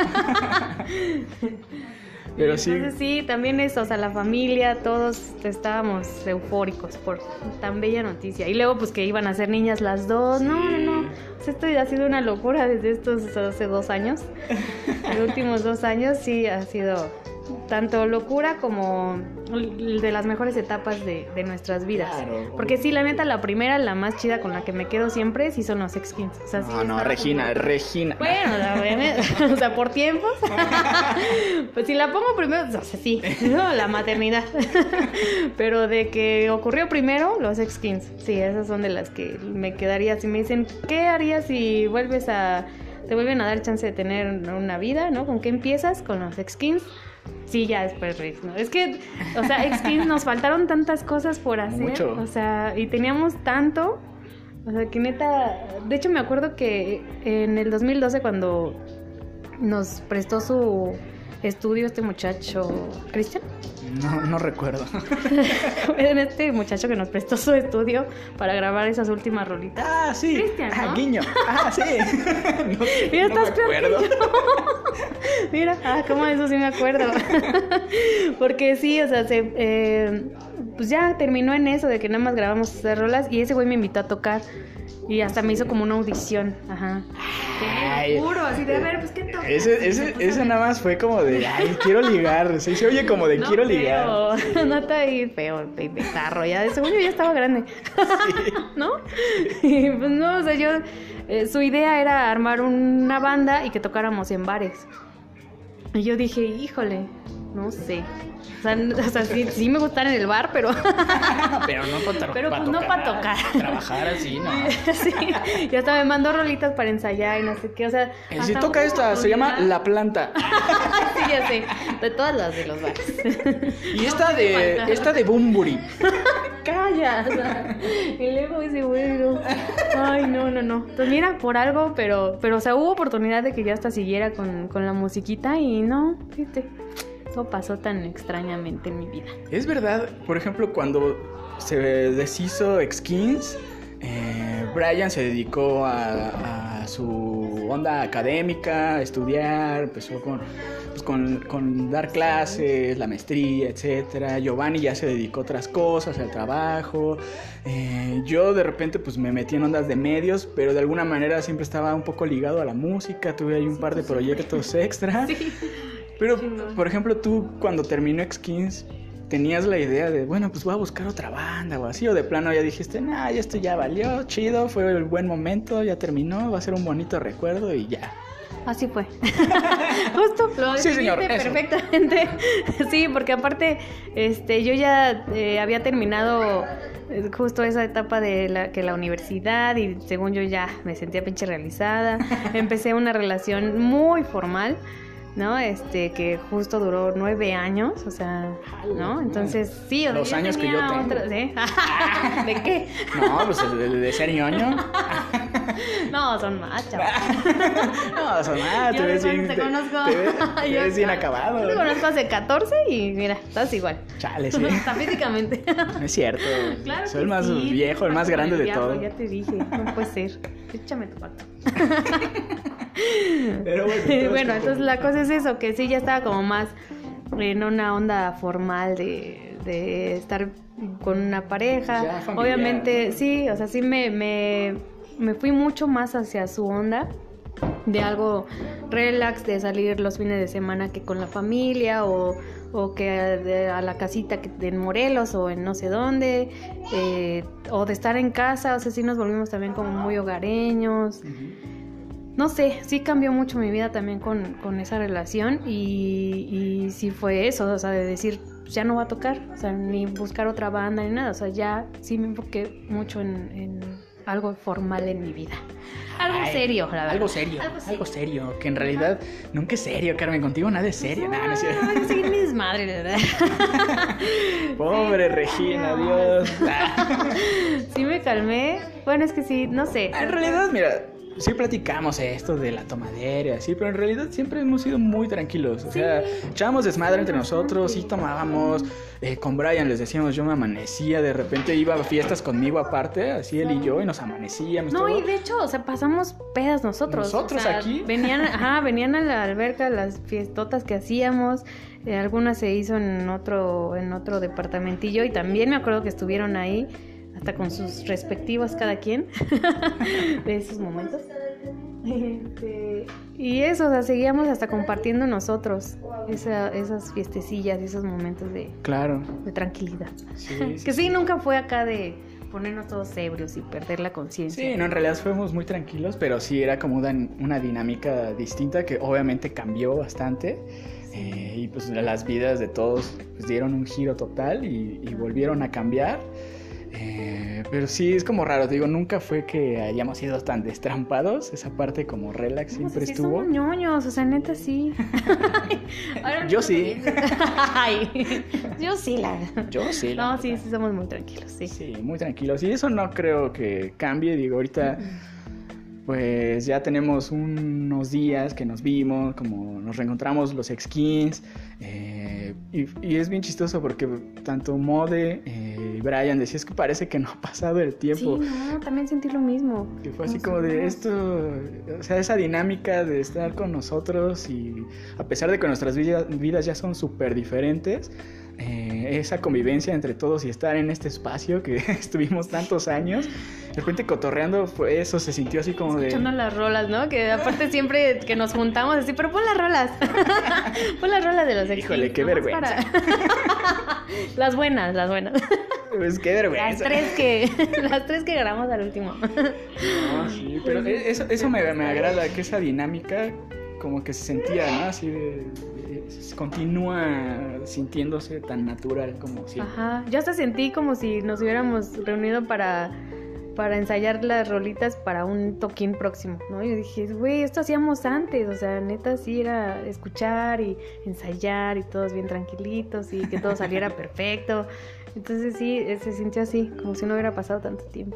Pero sí. Entonces sí, también eso, o sea, la familia, todos estábamos eufóricos por tan bella noticia. Y luego pues que iban a ser niñas las dos. No, no, no. O sea, esto ha sido una locura desde estos hace dos años. Los últimos dos años sí ha sido tanto locura como de las mejores etapas de, de nuestras vidas. Claro. Porque sí, la neta, la primera, la más chida con la que me quedo siempre, sí son los ex quince. O sea, sí no, no, Regina, como... Regina. Bueno, o sea, por tiempos. Pues si la pongo primero, o sea, sí, no, la maternidad. Pero de que ocurrió primero, los ex quince. Sí, esas son de las que me quedaría. Si me dicen, ¿qué harías si vuelves a... te vuelven a dar chance de tener una vida, ¿no? ¿Con qué empiezas? Con los ex quince. Sí, ya después, ¿no? Es que, o sea, ex quince nos faltaron tantas cosas por hacer. Mucho. O sea, y teníamos tanto. O sea, que neta... De hecho, me acuerdo que en el dos mil doce, cuando nos prestó su estudio este muchacho, ¿Cristian? No, no recuerdo. Era este muchacho que nos prestó su estudio para grabar esas últimas rolitas. Ah, sí. Cristian, ¿no? Ah, Guiño. Ah, sí. No, Mira, no estás me acuerdo. Mira, ah, cómo de eso sí me acuerdo. Porque sí, o sea, se, eh, pues ya terminó en eso de que nada más grabamos esas rolas y ese güey me invitó a tocar. Y hasta me hizo como una audición, ajá. Te juro, así de, a ver, pues, ¿qué tocas? Ese, ese, ese nada más fue como de, ay, quiero ligar. Sí, se oye como de, no, quiero feo. ligar. Sí. No está ahí feo, bizarro, ya de según yo ya estaba grande. Sí. ¿No? Y pues no, o sea, yo, eh, su idea era armar una banda y que tocáramos en bares. Y yo dije, híjole, no sé. O sea, o sea sí, sí me gusta en el bar, pero... pero no para tocar. Pero pues no para tocar. Trabajar así, ¿no? Sí, y hasta me mandó rolitas para ensayar y no sé qué, o sea... Si toca esta, se llama La Planta. Sí, ya sé, de todas las de los bares. Y esta de, esta de Bumburi. Calla, o sea, y luego ese bueno. Ay, no, no, no. Pues mira, por algo, pero, pero o sea, hubo oportunidad de que yo hasta siguiera con, con la musiquita y no, fíjate. Eso pasó tan extrañamente en mi vida. Es verdad, por ejemplo, cuando se deshizo ex quince, eh, Brian se dedicó a, a su onda académica, a estudiar, empezó con, pues con, con dar clases, la maestría, etcétera. Giovanni ya se dedicó a otras cosas, al trabajo. Eh, yo de repente pues me metí en ondas de medios, pero de alguna manera siempre estaba un poco ligado a la música. Tuve ahí un par de proyectos extra. Sí. Pero, por ejemplo, tú cuando terminó ex quince, ¿tenías la idea de, bueno, pues voy a buscar otra banda o así? ¿O de plano ya dijiste, nah, ya esto ya valió, chido, fue el buen momento, ya terminó, va a ser un bonito recuerdo y ya? Así fue. Justo lo Sí, definiste señor, eso. perfectamente. Sí, porque aparte, este, yo ya eh, había terminado eh, justo esa etapa de la, que la universidad y según yo ya me sentía pinche realizada. Empecé una relación muy formal, ¿no? Este, que justo duró nueve años, o sea, ¿no? Entonces, sí, o sea, Los ya años que tenía yo tengo. otras, ¿eh? ¿De qué? No, pues de, de ser ñoño. No, son más, chaval. No, son más, Yo te ves de bien, cuando te te, conozco. te ves, te Yo- ves bien acabado. Yo te conozco hace catorce y mira, estás igual. Chale, sí. Hasta físicamente. No es cierto. Claro Soy que el más sí, viejo, el más pacto grande con el de diablo, todos. Ya te dije, no puede ser. Échame tu pacto. Pero bueno, entonces, Bueno, ¿cómo? entonces la cosa es eso, que sí, ya estaba como más en una onda formal de, de estar con una pareja. Ya familiar, Obviamente, ¿no? sí, o sea, sí me, me, me fui mucho más hacia su onda de algo relax, de salir los fines de semana que con la familia o, o que de- a la casita que en Morelos o en no sé dónde, eh, o de estar en casa, o sea, sí nos volvimos también como muy hogareños. Ujú. No sé, sí cambió mucho mi vida también con, con esa relación y, y sí fue eso, o sea, de decir, ya no va a tocar, o sea, ni buscar otra banda ni nada, o sea, ya sí me enfoqué mucho en, en algo formal en mi vida. Algo Ay, serio, la verdad. Algo serio, Algo algo serio. serio, que en realidad nunca es serio, Carmen, contigo nada es serio, nada, no es cierto. Ay, sí, mi desmadre, de verdad. Pobre Regina, Dios. Sí me calmé, bueno, es que sí, no sé. En realidad, mira, sí platicamos esto de la tomadera y así, pero en realidad siempre hemos sido muy tranquilos. O sea, echábamos desmadre entre nosotros, sí tomábamos. Eh, con Brian les decíamos, yo me amanecía, de repente iba a fiestas conmigo aparte, así él y yo, y nos amanecíamos. No, todo. y de hecho, o sea, pasamos pedas nosotros. ¿Nosotros o sea, aquí? Venían, ajá, venían a la alberca las fiestotas que hacíamos. Eh, algunas se hizo en otro, en otro departamentillo y también me acuerdo que estuvieron ahí, hasta con sus respectivos cada quien de esos momentos. Este, y eso, o sea, seguíamos hasta compartiendo nosotros esa, esas fiestecillas y esos momentos de, Claro. de tranquilidad. Sí, sí, Que sí, sí. nunca fue acá de ponernos todos ebrios y perder la conciencia. Sí, no, en realidad fuimos muy tranquilos, pero sí era como una, una dinámica distinta que obviamente cambió bastante. Eh, y pues las vidas de todos pues, dieron un giro total y, y volvieron a cambiar. Eh, pero sí, es como raro, te digo, nunca fue que hayamos sido tan destrampados. Esa parte como relax No, siempre o sea, sí estuvo. somos ñoños, o sea, neta sí. Ahora Yo no sí. pienso. Ay, yo sí, la Yo sí, la No, sí, neta. sí somos muy tranquilos, sí. Sí, muy tranquilos. Y eso no creo que cambie. Digo, ahorita pues ya tenemos unos días que nos vimos, como nos reencontramos los ex-Kings. Eh, y, y es bien chistoso porque tanto Mode eh, y Brian decían, es que parece que no ha pasado el tiempo. Sí, no, también sentí lo mismo. Que fue así Nos como de amamos. esto, o sea, esa dinámica de estar con nosotros y a pesar de que nuestras vidas, vidas ya son súper diferentes, eh, esa convivencia entre todos y estar en este espacio que estuvimos tantos años, de repente cotorreando, fue eso, se sintió así como de... Escuchando las rolas, ¿no? Que aparte siempre que nos juntamos así, pero pon las rolas. Pon las rolas de los ex. Híjole, qué nomás vergüenza. para- Las buenas, las buenas. Pues qué Las vergüenza. tres que, las tres que grabamos al último. No, sí, pero eso, eso me, me agrada, que esa dinámica como que se sentía, ¿no? Así de, de- continúa sintiéndose tan natural como siempre. Ajá, yo hasta sentí como si nos hubiéramos reunido para, para ensayar las rolitas para un toquín próximo, ¿no? Yo dije, güey, esto hacíamos antes, o sea, neta sí era escuchar y ensayar y todos bien tranquilitos y que todo saliera perfecto. Entonces sí, eh, se sintió así, como si no hubiera pasado tanto tiempo.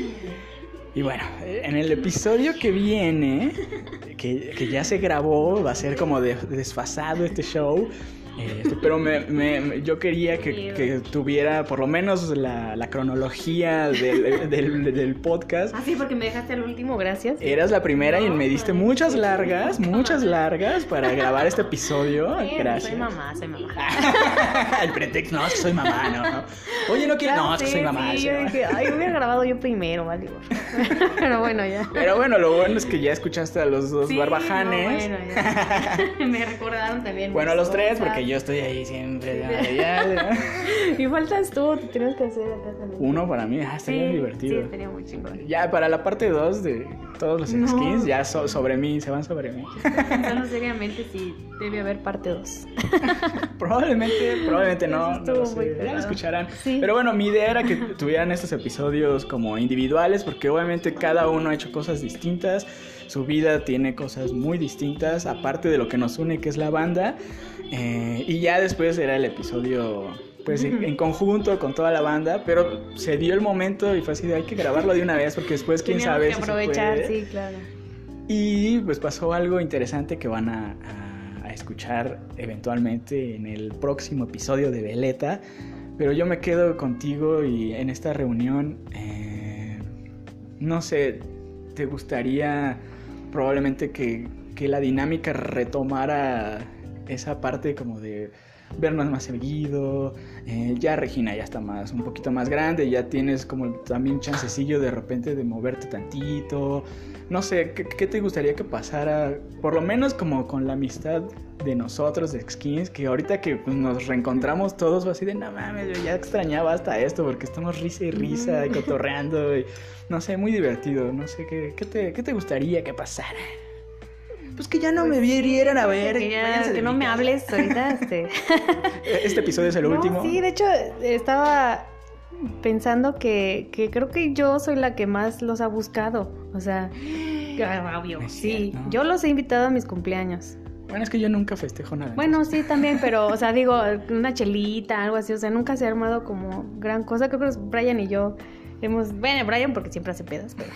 Y bueno, en el episodio que viene, que, que ya se grabó, va a ser como de, desfasado este show. Este, pero me, me- me- yo quería que, que tuviera por lo menos la, la cronología del, del, del podcast. Ah, sí, porque me dejaste al último, gracias. Eras la primera y me diste muchas largas, muchas largas para grabar este episodio. Sí, Gracias. soy mamá, soy mamá. El pretexto, no, es que soy mamá, no, no. Oye, no quiero, no, es que soy mamá. Sí, sí, yo mamá. dije, ay, hubiera grabado yo primero, vale. Pero bueno, ya. Pero bueno, lo bueno es que ya escuchaste a los dos Sí, barbajanes. no, bueno, ya. Me recordaron también. Bueno, a los tres, cosas. porque y yo estoy ahí siempre. Ya, ya, ya. Y faltas tú, te tienes que hacer acá también. Uno para mí, ah, estaría sí, divertido. Sí, estaría muy chingón. Ya, para la parte dos de todos los No. skins, ya so- sobre mí, se van sobre mí. Estoy pensando seriamente si debe haber parte dos. Probablemente, probablemente no, Eso no estuvo lo muy sé, ya cagado. lo escucharán. Sí. Pero bueno, mi idea era que tuvieran estos episodios como individuales, porque obviamente cada uno ha hecho cosas distintas, su vida tiene cosas muy distintas, aparte de lo que nos une, que es la banda, eh, y ya después era el episodio, pues en, en conjunto con toda la banda, pero se dio el momento y fue así de hay que grabarlo de una vez, porque después quién Teníamos sabe que si se aprovechar, puede. sí, claro. Y pues pasó algo interesante que van a, a, a escuchar eventualmente en el próximo episodio de Veleta. Pero yo me quedo contigo y en esta reunión, eh, no sé, ¿te gustaría probablemente que, que la dinámica retomara esa parte como de vernos más seguido? Eh, ya Regina ya está más, un poquito más grande, ya tienes como también chancecillo de repente de moverte tantito. No sé, ¿qué, qué te gustaría que pasara? Por lo menos como con la amistad de nosotros, de Skins, que ahorita que pues, nos reencontramos todos, así de, no mames, yo ya extrañaba hasta esto, porque estamos risa y risa y cotorreando, y, no sé, muy divertido, no sé, ¿qué, qué, te, qué te gustaría que pasara? Pues que ya no Pues me sí, vieran a ver. Que, ya- váyanse de que no mi me casa. hables ahorita. Este, Este episodio es el No, último. Sí, de hecho, estaba pensando que, que creo que yo soy la que más los ha buscado. O sea, obvio, Es sí. cierto. Yo los he invitado a mis cumpleaños. Bueno, es que yo nunca festejo nada. Bueno, sí, también, pero, o sea, digo, una chelita, algo así. O sea, nunca se ha armado como gran cosa. Creo que Brian y yo hemos... Bueno, Brian porque siempre hace pedas, pero...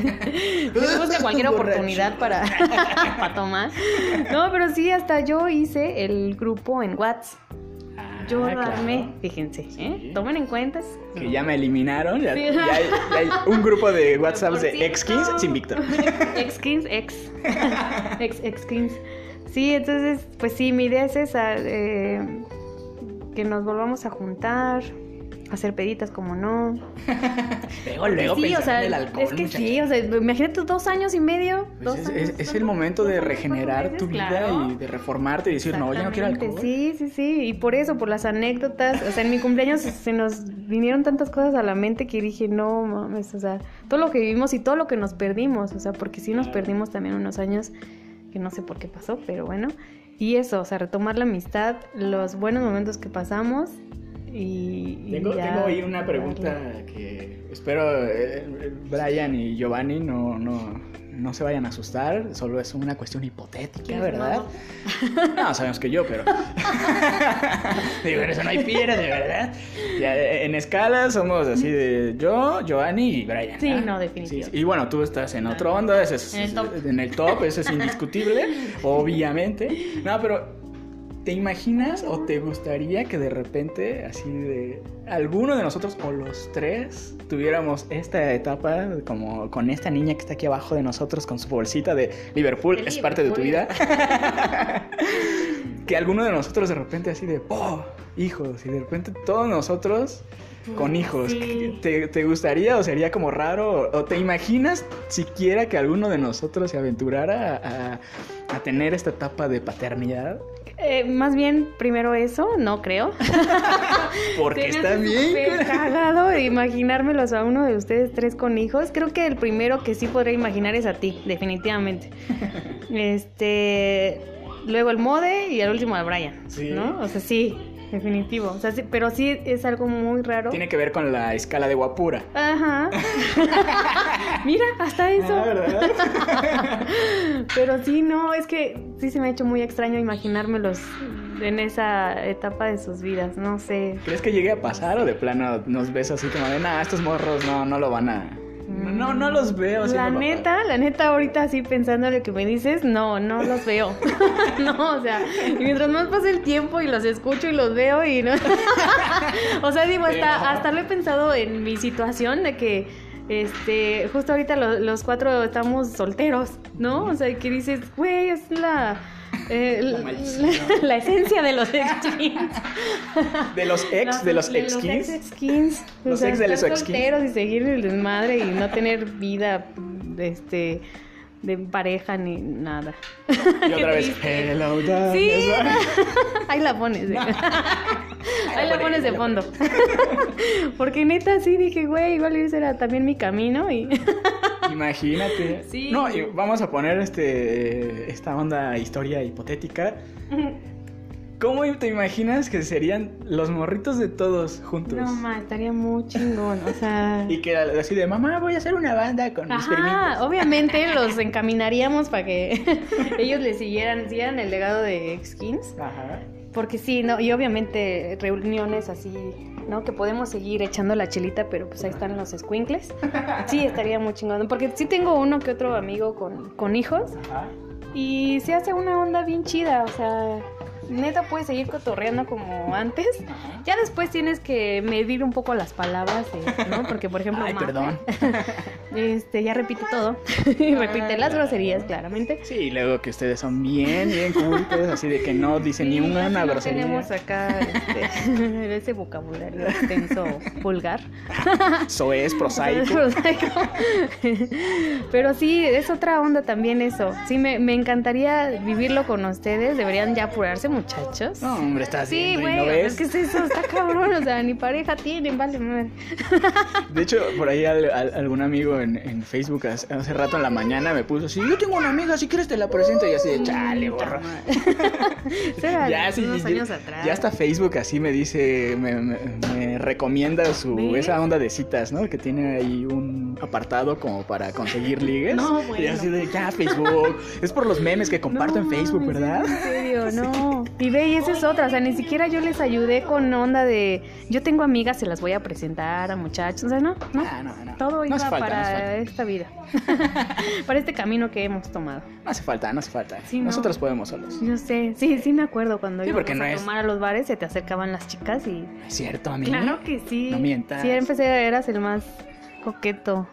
busca cualquier Borracho. oportunidad para, para tomar. No, pero sí, hasta yo hice el grupo en WhatsApp. Ah, Yo lo claro. armé, fíjense, ¿eh? Sí. Tomen en cuenta. Que ya me eliminaron. Ya, Sí. ya hay, ya hay un grupo de WhatsApp Por de cierto. X-Kins sin Víctor. Ex-Kins, ex. Ex, ex-Kins. Sí, entonces, pues sí, mi idea es esa, eh, que nos volvamos a juntar, hacer peditas como no. Luego, luego sí, o pensando sea, en el alcohol, es que muchacha. sí, o sea, imagínate dos años y medio. Pues dos es, años, es- es dos el momento de años, regenerar cuatro tu meses, vida claro. y de reformarte y decir, no, ya no quiero Exactamente, alcohol. Sí, sí, sí. Y por eso, por las anécdotas. O sea, en mi cumpleaños se nos vinieron tantas cosas a la mente que dije, no mames, o sea, todo lo que vivimos y todo lo que nos perdimos. O sea, porque sí nos Claro. perdimos también unos años que no sé por qué pasó, pero bueno. Y eso, o sea, retomar la amistad, los buenos momentos que pasamos y. y Tengo, ya tengo ahí una pregunta darle. que espero eh, Brian y Giovanni no, no, no se vayan a asustar, solo es una cuestión hipotética, ¿Quién es ¿verdad? No, sabemos que yo, pero... Digo, en eso no hay piedra, de verdad. Ya, en escala somos así de yo, Giovanni y Brian. Sí, ¿ah? no, definitivamente. Sí, sí. Y bueno, tú estás en otro onda, ese es, En el top. en el top, eso es indiscutible, obviamente. No, pero... ¿Te imaginas o te gustaría que de repente, así de alguno de nosotros o los tres tuviéramos esta etapa como con esta niña que está aquí abajo de nosotros con su bolsita de Liverpool, De es parte de tu vida? Que alguno de nosotros de repente así de, oh, hijos, y de repente todos nosotros con hijos. Sí. ¿Te, te gustaría o sería como raro? ¿O te imaginas siquiera que alguno de nosotros se aventurara a, a tener esta etapa de paternidad? Eh, más bien, primero eso, no creo. Porque Se me está hace bien. súper cagado de imaginármelos a uno de ustedes tres con hijos. Creo que el primero que sí podría imaginar es a ti, definitivamente. Este, luego el Mode y el último al Brian, Sí. ¿no? O sea, sí, definitivo. O sea, sí, pero sí es algo muy raro. Tiene que ver con la escala de guapura. Ajá. Mira, hasta eso. Ah, ¿verdad? Pero sí, no, es que sí se me ha hecho muy extraño imaginármelos en esa etapa de sus vidas, no sé. ¿Crees que llegue a pasar o de plano nos ves así como de, nah, estos morros no, no lo van a... No, no, no los veo. La haciendo neta, papá. la neta, ahorita así pensando en lo que me dices, no, no los veo. No, o sea, y mientras más pasa el tiempo y los escucho y los veo y no. O sea, digo, hasta, hasta lo he pensado en mi situación de que, este, justo ahorita lo- los cuatro estamos solteros, ¿no? O sea, que dices, güey, es la. eh, La la, maldición. la esencia de los ex-skins. De los ex, de los ex-skins. ex-skins. Los O sea, ex de los estar ex-skins. solteros y seguir el desmadre y no tener vida, este, de pareja ni nada. Y otra vez, hello, darkness. Sí, ahí la pones. ¿eh? Ahí la pones de fondo. Porque neta sí dije, güey, igual ese era también mi camino y... Imagínate. Sí. No, y vamos a poner este esta onda historia hipotética. ¿Cómo te imaginas que serían los morritos de todos juntos? No, ma, estaría muy chingón, o sea... Y que así de, mamá, voy a hacer una banda con mis Ajá, primitos. obviamente los encaminaríamos para que ellos le siguieran, siguieran el legado de X-Kings. Ajá. Porque sí, no, y obviamente reuniones así, ¿no? Que podemos seguir echando la chelita, pero pues ahí están los escuincles. Sí, estaría muy chingón. Porque sí tengo uno que otro amigo con, con hijos. Ajá. Y se hace una onda bien chida, o sea... Neta puedes seguir cotorreando como antes. Ajá. Ya después tienes que medir un poco las palabras, eh, ¿no? Porque, por ejemplo, Ay, Mafe, perdón. este, ya repite todo. Repite las groserías, claramente. Sí, y luego que ustedes son bien, bien cultos, así de que no dicen Sí, ni una no grosería. tenemos acá este, ese vocabulario extenso vulgar. Soez, prosaico. Prosaico. Pero sí, es otra onda también eso. Sí, me, me encantaría vivirlo con ustedes. Deberían ya apurarse, muchachos. No, hombre, estás Sí, viendo y güey, no ves. ¿qué es eso? Está cabrón, o sea, ni pareja tienen, vale, madre. De hecho, por ahí al, al, algún amigo en, en Facebook hace, hace rato en la mañana me puso así, yo tengo una amiga, si quieres te la presento. Y así de, chale, borra. Eso era Ya, sí, unos ya- años atrás. Ya hasta Facebook así me dice, me, me, me recomienda su ¿Ves? esa onda de citas, ¿no? Que tiene ahí un apartado como para conseguir ligues. No, Y bueno. así de, ya, Facebook. Es por los memes que comparto en No, Facebook, mames, ¿verdad? En serio, no. Y ve, y esa es otra, o sea, ni siquiera yo les ayudé con onda de, yo tengo amigas, se las voy a presentar a muchachos, o sea, no, no. Ah, no, no. Todo No iba hace falta, para no hace falta. esta vida, para este camino que hemos tomado. No hace falta, no hace falta. Sí, no. Nosotros podemos solos. Yo sé, sí, sí me acuerdo cuando Sí, íbamos porque no a es- tomar a los bares, se te acercaban las chicas y... ¿Es cierto, amigo? Claro que sí. No mientas. Sí, empecé, eras el más coqueto.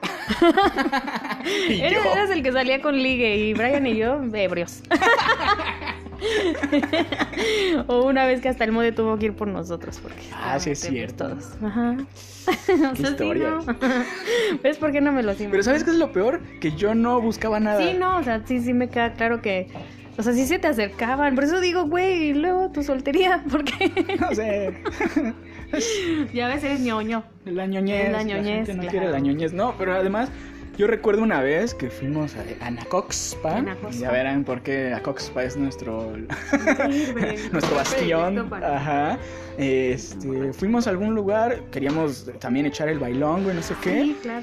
Y Eras, yo. eras el que salía con ligue y Brian y yo, ebrios. O una vez que hasta el mode tuvo que ir por nosotros porque Ah, sí es estábamos cierto. todos. Ajá. O sea, sí, historia. ¿no? ¿Ves por qué no me lo imagino? Pero ¿sabes qué es lo peor? Que yo no buscaba nada. Sí, no, o sea, sí, sí me queda claro que... O sea, sí se te acercaban. Por eso digo, güey, y luego tu soltería. ¿Por qué? No sé. Ya ves, eres ñoño. La ñoñez. La ñoñez, gente no claro. quiere la ñoñez. No, pero además, yo recuerdo una vez que fuimos a Anacoxpa. Anacoxpa. Ya verán por qué Anacoxpa es nuestro, Sirve. nuestro bastión. Perfecto para- Ajá. Este, fuimos a algún lugar, queríamos también echar el bailongo y no sé qué. Sí, claro.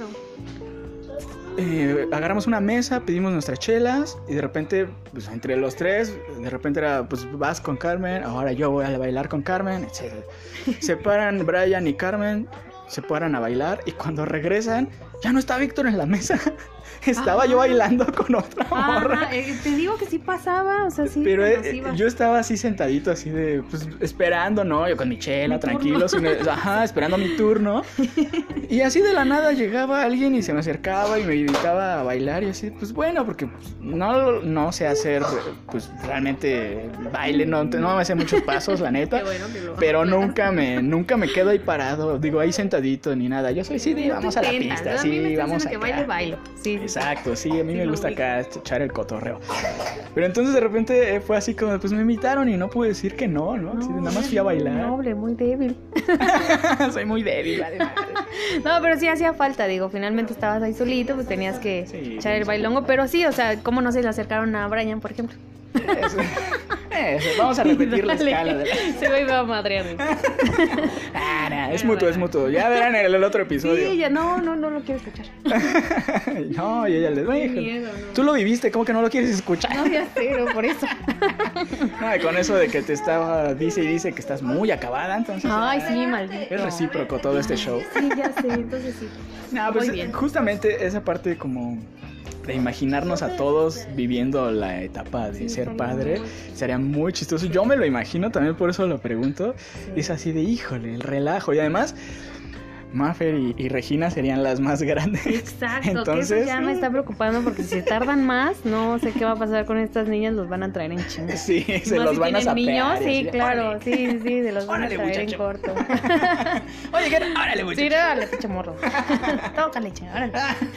Eh, agarramos una mesa, pedimos nuestras chelas y de repente, pues entre los tres, de repente era, pues vas con Carmen, ahora yo voy a bailar con Carmen, etcétera. Se paran Brian y Carmen, se paran a bailar y cuando regresan, ya no está Víctor en la mesa. Estaba Ah. yo bailando con otra morra. Ah, eh, te digo que sí pasaba, o sea, sí. Pero nos eh, iba. yo estaba así sentadito, así de, pues, esperando, ¿no? Yo con mi chela, Mi tranquilo, turno. sin- ajá, esperando mi turno. Y así de la nada llegaba alguien y se me acercaba y me invitaba a bailar y así, pues bueno, porque pues, no, no sé hacer, pues, realmente baile, no, no me sé muchos pasos, la neta. Qué bueno que lo Pero aclaras. nunca me, nunca me quedo ahí parado, digo, ahí sentadito ni nada. Yo soy, sí, de, No te vamos a la intentas, pista, ¿no? A mí me sí, estás vamos diciendo acá. que baile, bailo. Sí, sí. Exacto, sí, a mí Sí, me lo gusta ubico. acá echar el cotorreo. Pero entonces de repente eh, fue así como, pues me invitaron y no pude decir que no, ¿no? Así de, nada más fui a muy bailar. noble, muy débil. Soy muy débil, vale madre. No, pero sí hacía falta, digo, finalmente estabas ahí solito, pues tenías que Sí, echar el sí. bailongo, pero sí, o sea, ¿cómo no se le acercaron a Brian, por ejemplo? Eso. Eso, vamos a repetir la Dale. escala. De la... Se me iba a madrear. Ah, nah, es mutuo, es mutuo. Ya verán en el, el otro episodio. Sí, ya no, no, no lo quiero escuchar. No, y ella les Qué dijo. miedo, no. Tú lo viviste, ¿cómo que no lo quieres escuchar? No, ya sé, pero por eso. No, y con eso de que te estaba, dice y dice que estás muy acabada, entonces. Ay, ah, sí, maldito. Es recíproco todo este show. Sí, ya sé, entonces sí. No, pues Muy bien. justamente esa parte como de imaginarnos a todos viviendo la etapa de Sí, ser estaría padre muy- sería muy chistoso. Yo me lo imagino, también por eso lo pregunto. Sí. Es así de, híjole, el relajo. Y además, Maffer y, y Regina serían las más grandes. Exacto, Entonces, que eso ya me está preocupando porque si tardan más, no sé qué va a pasar con estas niñas, los van a traer en chinga. Sí, se Más los si van a tienen sapear. niños, sí, así, claro, órale. sí, sí, se los van Órale, a traer muchacho. en corto. Oye, ¿qué? Órale, muchacho. Sí, dale, pinche morro. Tócale, chinga, órale.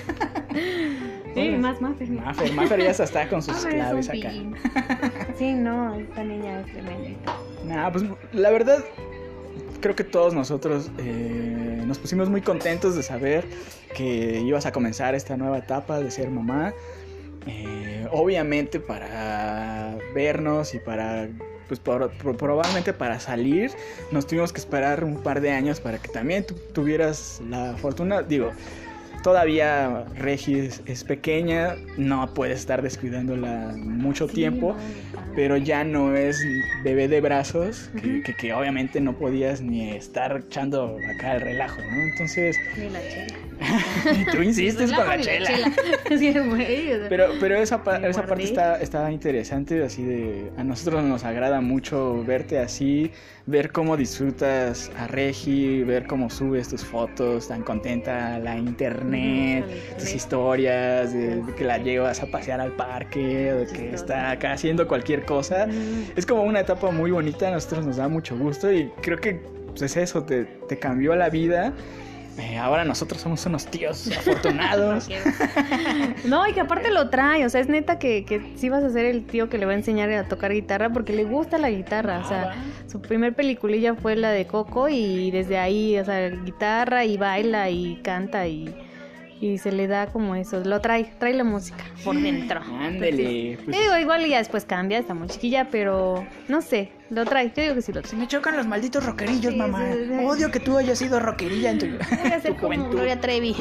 Sí, más Maffer. Maffer, Maffer ya hasta está con sus Maffer es claves un acá. pillín. Sí, no, esta niña es tremenda. Nah, pues la verdad, creo que todos nosotros eh, nos pusimos muy contentos de saber que ibas a comenzar esta nueva etapa de ser mamá. Eh, obviamente para vernos y para, pues por, por- probablemente para salir, nos tuvimos que esperar un par de años para que también tu, tuvieras la fortuna, digo. Todavía Regi es, es pequeña, no puedes estar descuidándola mucho Sí, tiempo, no, no. pero ya no es bebé de brazos, que, Ujú. que, que obviamente no podías ni estar echando acá el relajo, ¿no? Entonces, Ni la chela. y tú insistes con la Ni chela. Sí, güey, o sea. Pero, pero esa, pa- Me esa parte guardé. está, está interesante, así de... A nosotros nos agrada mucho verte así, ver cómo disfrutas a Regi, ver cómo subes tus fotos tan contenta a la internet, Ujú, a la tus internet. historias, de, de que la llevas a pasear al parque, o de que Chistoso. está acá haciendo cualquier cosa. Mm. Es como una etapa muy bonita, a nosotros nos da mucho gusto y creo que pues, es eso, te, te cambió la vida. Eh, ahora nosotros somos unos tíos afortunados. No, y que aparte lo trae, o sea, es neta que, que sí vas a ser el tío que le va a enseñar a tocar guitarra porque le gusta la guitarra, o sea, su primer peliculilla fue la de Coco y desde ahí, o sea, guitarra y baila y canta y, y se le da como eso, lo trae, trae la música por dentro. Ándele. Entonces, Pues, digo, igual ya después cambia, está muy chiquilla, pero no sé, lo trae, yo digo que sí lo trae. me chocan los malditos rockerillos, Sí, mamá. sí, sí. Odio que tú hayas sido rockerilla en tu, Voy a ser tu como juventud. Gloria Trevi.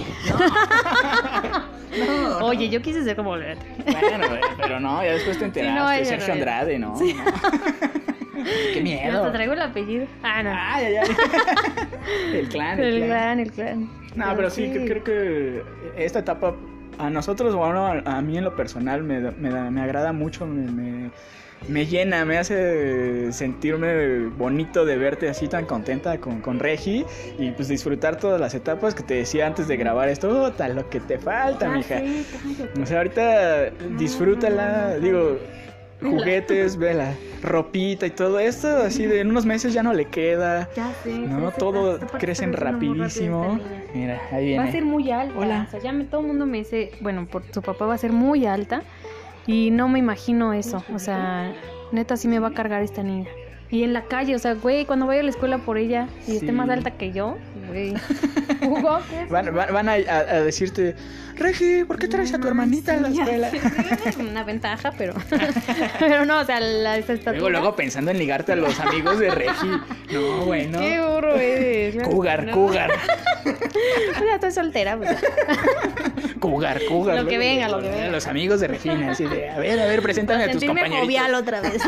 No, Oye, yo quise ser como Gloria Trevi. Bueno, pero no, ya después te enteraste. no, ella Sergio no, Andrade, ¿no? Sí. No. Qué Yo miedo. hasta traigo el apellido. Ah, no. Ay, ay, ay. El clan, el, el clan. clan, el clan. No, pero sí, que- creo que esta etapa a nosotros, bueno, a, a mí en lo personal me, da- me, da- me agrada mucho, me, me, me llena, me hace sentirme bonito de verte así tan contenta con, con Regi y pues disfrutar todas las etapas que te decía antes de grabar esto, oh, tal lo que te falta, Ah, mija. sí, cállate. O sea, ahorita disfrútala, no, no, no. digo, juguetes, vela, ropita y todo esto, así de en unos meses ya no le queda. Ya sé. No, sí, todo esta parte crecen está creciendo muy rápido rapidísimo. esta niña. Mira, ahí viene. Va a ser muy alta. Hola. O sea, ya me, todo el mundo me dice, bueno, por su papá va a ser muy alta. Y no me imagino eso. O sea, neta sí me va a cargar esta niña. Y en la calle, o sea, güey, cuando vaya a la escuela por ella y esté Sí. más alta que yo, güey. Hugo, ¿qué es? Van, van, van a, a- a decirte, Regi, ¿por qué traes a tu hermanita a la Sí, ya escuela? sé, es una ventaja, pero pero no, o sea, la, esa estatura. Luego, luego pensando en ligarte a los amigos de Regi. No, bueno. Qué burro eres. Cougar, No. cougar, Ya estoy soltera, pues. cougar, cougar. Lo que Luego, venga, lo que venga. Los amigos de Regina, así de, a ver, a ver, preséntame a tus Sentirme compañeritos. jovial otra vez.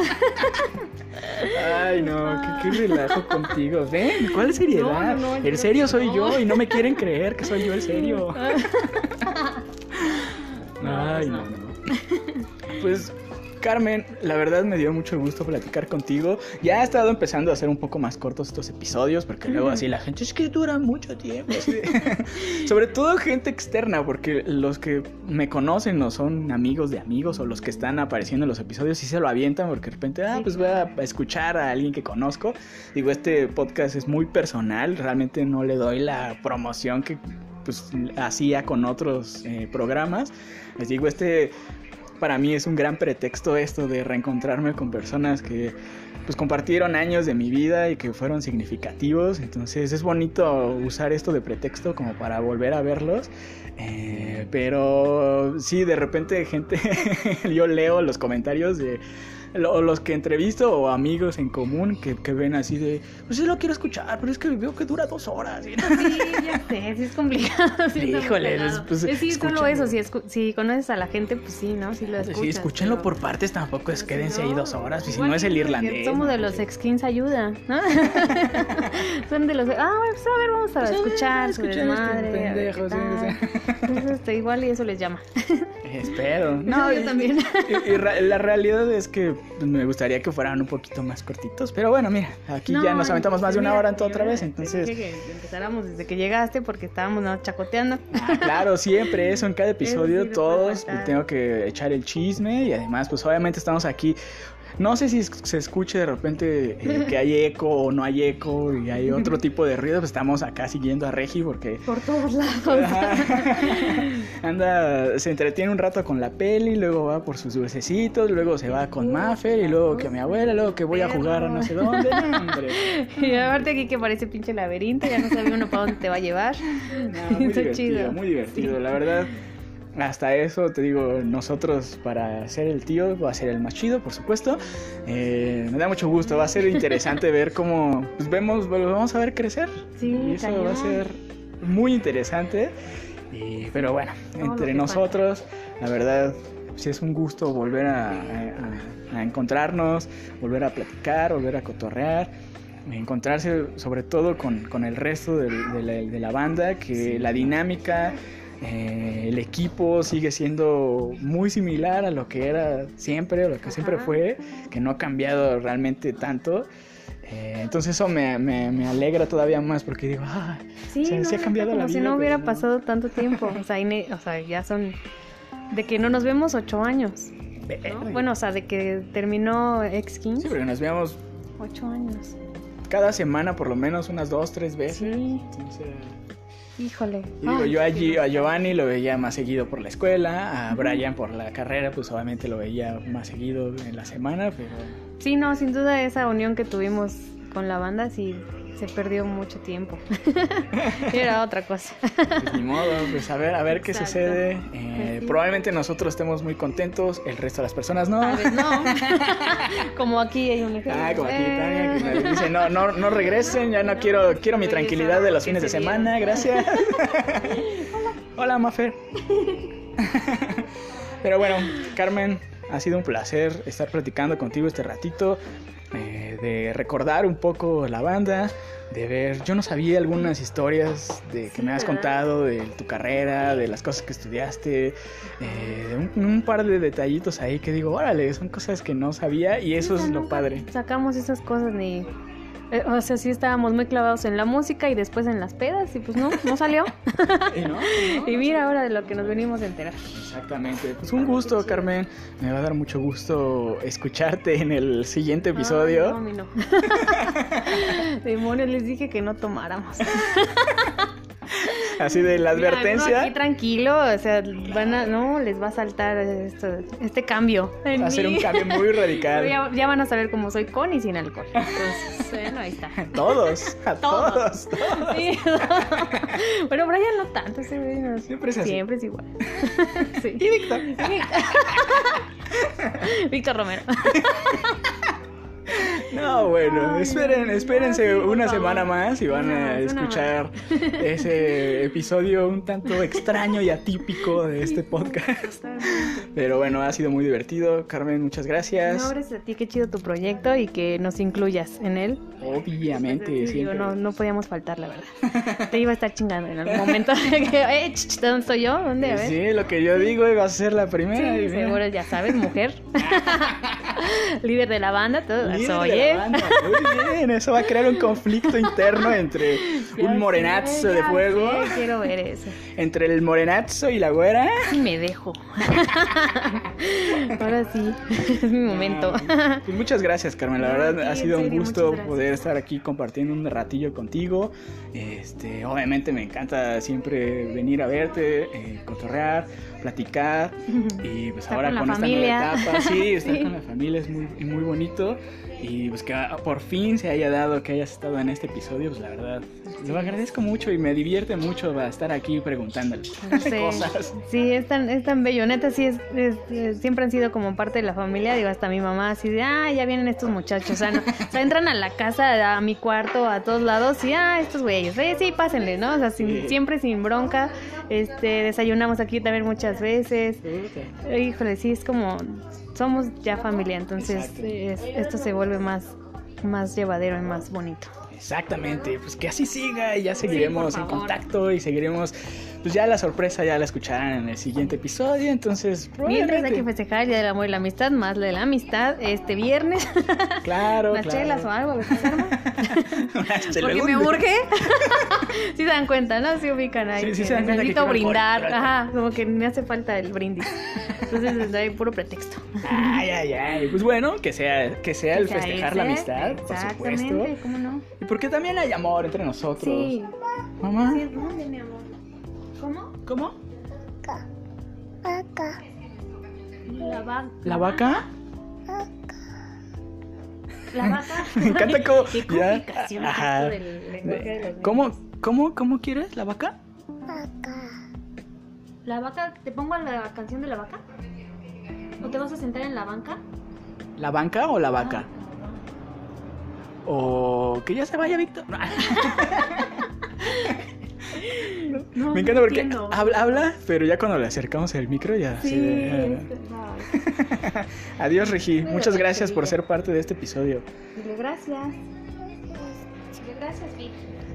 Ay, no, qué, qué relajo contigo. Ven, ¿cuál seriedad? No, no, no, el yo- serio soy no. yo y no me quieren creer que soy yo el serio. No, Ay, pues no, no. no. Pues, Carmen, la verdad me dio mucho gusto platicar contigo. Ya he estado empezando a hacer un poco más cortos estos episodios, porque luego así la gente, es que duran mucho tiempo. así de- Sobre todo gente externa, porque los que me conocen o son amigos de amigos o los que están apareciendo en los episodios sí se lo avientan, porque de repente, ah, Sí, pues voy a escuchar a alguien que conozco. Digo, este podcast es muy personal, realmente no le doy la promoción que pues hacía con otros eh, programas. Les digo, este para mí es un gran pretexto esto de reencontrarme con personas que pues compartieron años de mi vida y que fueron significativos. Entonces es bonito usar esto de pretexto como para volver a verlos. Eh, pero sí, de repente gente, yo leo los comentarios de lo- los que entrevisto o amigos en común que, que ven así de, pues sí lo quiero escuchar, pero es que veo que dura dos horas. ¿sí? Sí, ya sé, sí es complicado. Sí, está muy Híjole, pelado. pues, Es sí, solo escúchenlo. eso, si, escu- si conoces a la gente, pues sí, ¿no? Si lo escuchas. Sí, escúchenlo pero- por partes, tampoco es pero si quédense no, ahí dos horas, y si igual no es el que- irlandés. que Somos ¿no? de los ex quince ayuda, ¿no? Son de los, ah, pues a ver, vamos a Pues, a ver, escuchar su escuchar a este desmadre, a ver pendejo, qué sí, tal. Entonces, este, igual y eso les llama. Espero. No, yo y- también. Y, y ra- la realidad es que pues, me gustaría que fueran un poquito más cortitos. Pero bueno, mira, aquí No, ya nos aventamos más de una mira, hora en todo otra mira, vez, entonces... te dije que empezáramos desde que llegaste porque estábamos ¿no? chacoteando. Ah, claro, siempre eso en cada episodio, sí, no puede todos faltar. tengo que echar el chisme y además pues obviamente estamos aquí. No sé si se escuche de repente eh, que hay eco o no hay eco y hay otro tipo de ruido, pues estamos acá siguiendo a Regi porque Por todos lados. anda, se entretiene un rato con la peli, luego va por sus dulcecitos, luego se va con Maffer y luego que mi abuela, luego que voy a jugar a no sé dónde, no, hombre. Y aparte aquí que parece pinche laberinto, ya no sabe uno para dónde te va a llevar. No, muy Está divertido, chido. muy divertido, Sí. la verdad. Hasta eso, te digo, nosotros para ser el tío, va a ser el más chido, por supuesto. Eh, me da mucho gusto, va a ser interesante ver cómo pues vemos, lo vamos a ver crecer. Sí, y eso cañón. va a ser muy interesante. Y, pero bueno, Todo lo entre que nosotros, la verdad, sí es un gusto volver a, a- a encontrarnos, volver a platicar, volver a cotorrear. Encontrarse sobre todo con, con el resto del- de, la, de la banda, que Sí. la dinámica, eh, el equipo sigue siendo muy similar a lo que era siempre, a lo que Ajá. siempre fue, que no ha cambiado realmente tanto. Eh, entonces eso me, me, me alegra todavía más porque digo, ah, Sí, se, no, se ha cambiado como la vida. si no hubiera pero pasado tanto tiempo. O sea, ine- o sea, ya son de que no nos vemos ocho años. Verga. ¿no? Bueno, o sea, de que terminó X Kings. Sí, porque nos veíamos Ocho años. cada semana por lo menos unas dos, tres veces. Sí. Entonces, Híjole. y digo, Ay, yo allí, qué a Giovanni lo veía más seguido por la escuela, a Brian por la carrera, pues obviamente lo veía más seguido en la semana, pero Sí, no, sin duda esa unión que tuvimos con la banda sí se perdió mucho tiempo. Era otra cosa. pues ni modo, pues a ver, a ver qué Exacto. sucede. Eh, Pues sí. probablemente nosotros estemos muy contentos, el resto de las personas no. Tal vez no. Como aquí hay un ejemplo. Ah, como aquí Eh. Tania, que me dice, no, no, no regresen, ya no quiero, quiero mi tranquilidad de los fines de semana, gracias. Hola, Mafer. Pero bueno, Carmen, ha sido un placer estar platicando contigo este ratito, eh, de recordar un poco la banda, de ver, yo no sabía algunas historias de que Sí, me has ¿verdad? contado de tu carrera, de las cosas que estudiaste, eh, de un, un par de detallitos ahí que digo, órale, son cosas que no sabía y eso O sea, es lo nunca padre. Sacamos esas cosas ni... eh, O sea, sí estábamos muy clavados en la música y después en las pedas y pues no, no salió. Y, no, no, Y mira ahora de lo que nos venimos a enterar. exactamente, pues un gusto, Carmen. Me va a dar mucho gusto escucharte en el siguiente episodio. Ay, no, a mí no. Demonios, les dije que no tomáramos. Así de la Mira, uno advertencia. aquí tranquilo, o sea, van a, no, les va a saltar esto, este cambio. en Va a ser mí. un cambio muy Pero radical. ya, ya van a saber cómo soy con y sin alcohol. Entonces, bueno, ahí está. Todos, a Todos. todos, todos. Sí. Bueno, Brian no tanto, ese güey no- Siempre es así. Siempre es igual. Sí. Y Víctor. Víctor Romero. No, bueno, Ay, esperen, no, espérense sí, por una favor. semana más y van Una a más, una escuchar ese episodio un tanto extraño y atípico de este podcast. Totalmente. Pero bueno, ha sido muy divertido. Carmen, muchas gracias. No, gracias a ti, qué chido tu proyecto y que nos incluyas en él. Obviamente, Sí, digo, siempre. no, no podíamos faltar, la verdad. Te iba a estar chingando en algún momento. eh, ch, ch, ¿Dónde estoy yo? ¿Dónde? A ver. Sí, lo que yo digo iba a ser la primera. Sí, y mira. seguro, ya sabes, mujer. Líder de la banda, todo Líder eso, de oye. la banda. Muy bien, eso va a crear un conflicto interno entre Ya un morenazo sé, de ya fuego, sé, quiero ver eso. entre el morenazo y la güera. Y me dejo. Ahora sí, es mi momento. Ah, pues muchas gracias, Carmen. La No, verdad sí, ha en sido un serio, gusto muchas gracias. poder estar aquí compartiendo un ratillo contigo. Este, obviamente me encanta siempre venir a verte, eh, cotorrear, platicar y pues Estar ahora con la con, esta familia. nueva etapa, sí, estar Sí. con la familia es muy, muy bonito y pues que por fin se haya dado que hayas estado en este episodio, pues la verdad lo agradezco mucho y me divierte mucho va a estar aquí preguntándole No sé. cosas. Sí, es tan, es tan bello. Neta, sí, es, es- es- siempre han sido como parte de la familia. Digo, hasta mi mamá así de, ah, ya vienen estos muchachos. O sea, no- o sea, entran a la casa, a mi cuarto, a todos lados y, ah, estos güeyes, eh, sí, pásenle, ¿no? O sea, sin- Sí. siempre sin bronca. Este, desayunamos aquí también muchas veces. Puta. Híjole, sí, es como, somos ya familia, entonces Exacto. es- esto se vuelve más, más llevadero y más bonito. Exactamente, pues que así siga y ya seguiremos por en favor. contacto y seguiremos pues ya la sorpresa ya la escucharán en el siguiente episodio, entonces mientras hay que festejar el Día del Amor y la Amistad, más la de la amistad, este viernes. Claro, Unas claro. chelas o algo, ¿ves? Porque me urge. urge. Sí se dan cuenta, ¿no? Sí ubican ahí. Sí, sí que se dan cuenta que necesito quiero brindar. alcohol. Ajá, como que me hace falta el brindis. Entonces hay puro pretexto. Ay, ay, ay. Pues bueno, que sea, que sea el Que sea festejar ese, la amistad, por exactamente, supuesto. ¿cómo no? Y porque también hay amor entre nosotros. Sí. Mamá. Sí, ¿dónde, mi amor? ¿Cómo? ¿Cómo? La vaca. ¿La vaca? La vaca. Me encanta cómo. Qué ya- complicación ajá. esto del lenguaje de los niños. ¿Cómo, cómo, cómo quieres la vaca? ¿La vaca? ¿Te pongo la canción de la vaca? ¿O te vas a sentar en la banca? ¿La banca o la vaca? O que ya se vaya, Víctor. No. No, Me encanta no porque entiendo. habla, habla, pero ya cuando le acercamos el micro ya así Sí. de- Ay, Adiós, Regi. Muchas gracias por ser parte de este episodio. Dile gracias. Dile gracias, Vic.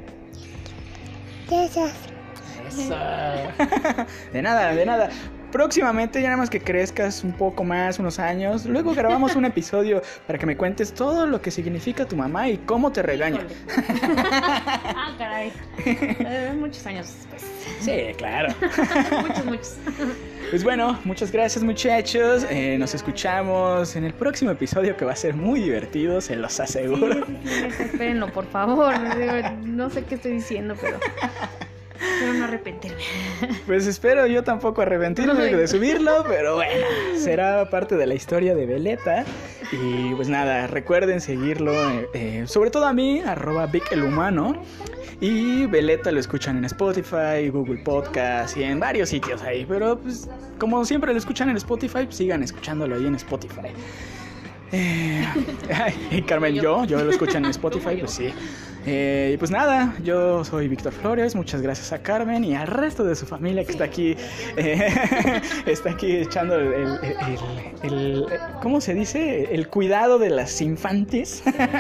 Eso. De nada, de nada. Próximamente, ya nada más que crezcas un poco más, unos años, luego grabamos un episodio para que me cuentes todo lo que significa tu mamá y cómo te regaña. Híjole. Ah, caray. Eh, muchos años después. Sí, claro. Muchos, muchos. Pues bueno, muchas gracias, muchachos. Eh, nos escuchamos en el próximo episodio, que va a ser muy divertido, se los Sí, aseguro. sí, sí, neta, espérenlo, por favor. No sé qué estoy diciendo, pero espero no arrepentirme. Pues espero yo tampoco arrepentirme Ay. de subirlo, pero bueno, será parte de la historia de Veleta. Y pues nada, recuerden seguirlo, eh, eh, sobre todo a mí, arroba Vic el Humano. Y Veleta lo escuchan en Spotify, Google Podcast y en varios sitios ahí. Pero pues como siempre lo escuchan en Spotify, pues sigan escuchándolo ahí en Spotify. Eh, ay, y Carmen, yo, yo lo escucho en Spotify, pues sí. Eh, y pues nada, yo soy Víctor Flores, muchas gracias a Carmen y al resto de su familia que está aquí, eh, está aquí echando el, el, el- el- ¿cómo se dice? El cuidado de las infantes.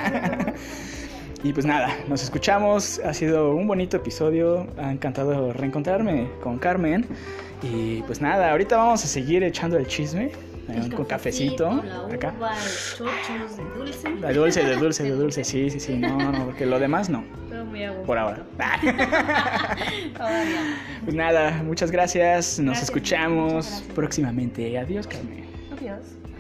Y pues nada, nos escuchamos, ha sido un bonito episodio, ha encantado reencontrarme con Carmen. Y pues nada, ahorita vamos a seguir echando el chisme. Eh, con cafecito, la uva, acá. el chochos de dulce. De dulce, de dulce, de dulce, sí, sí, sí, no, no, porque lo demás no, Todo muy a gusto. por ahora. Todavía. Pues nada, muchas gracias, nos Gracias, escuchamos muchas gracias. próximamente. Adiós, Carmen. Adiós.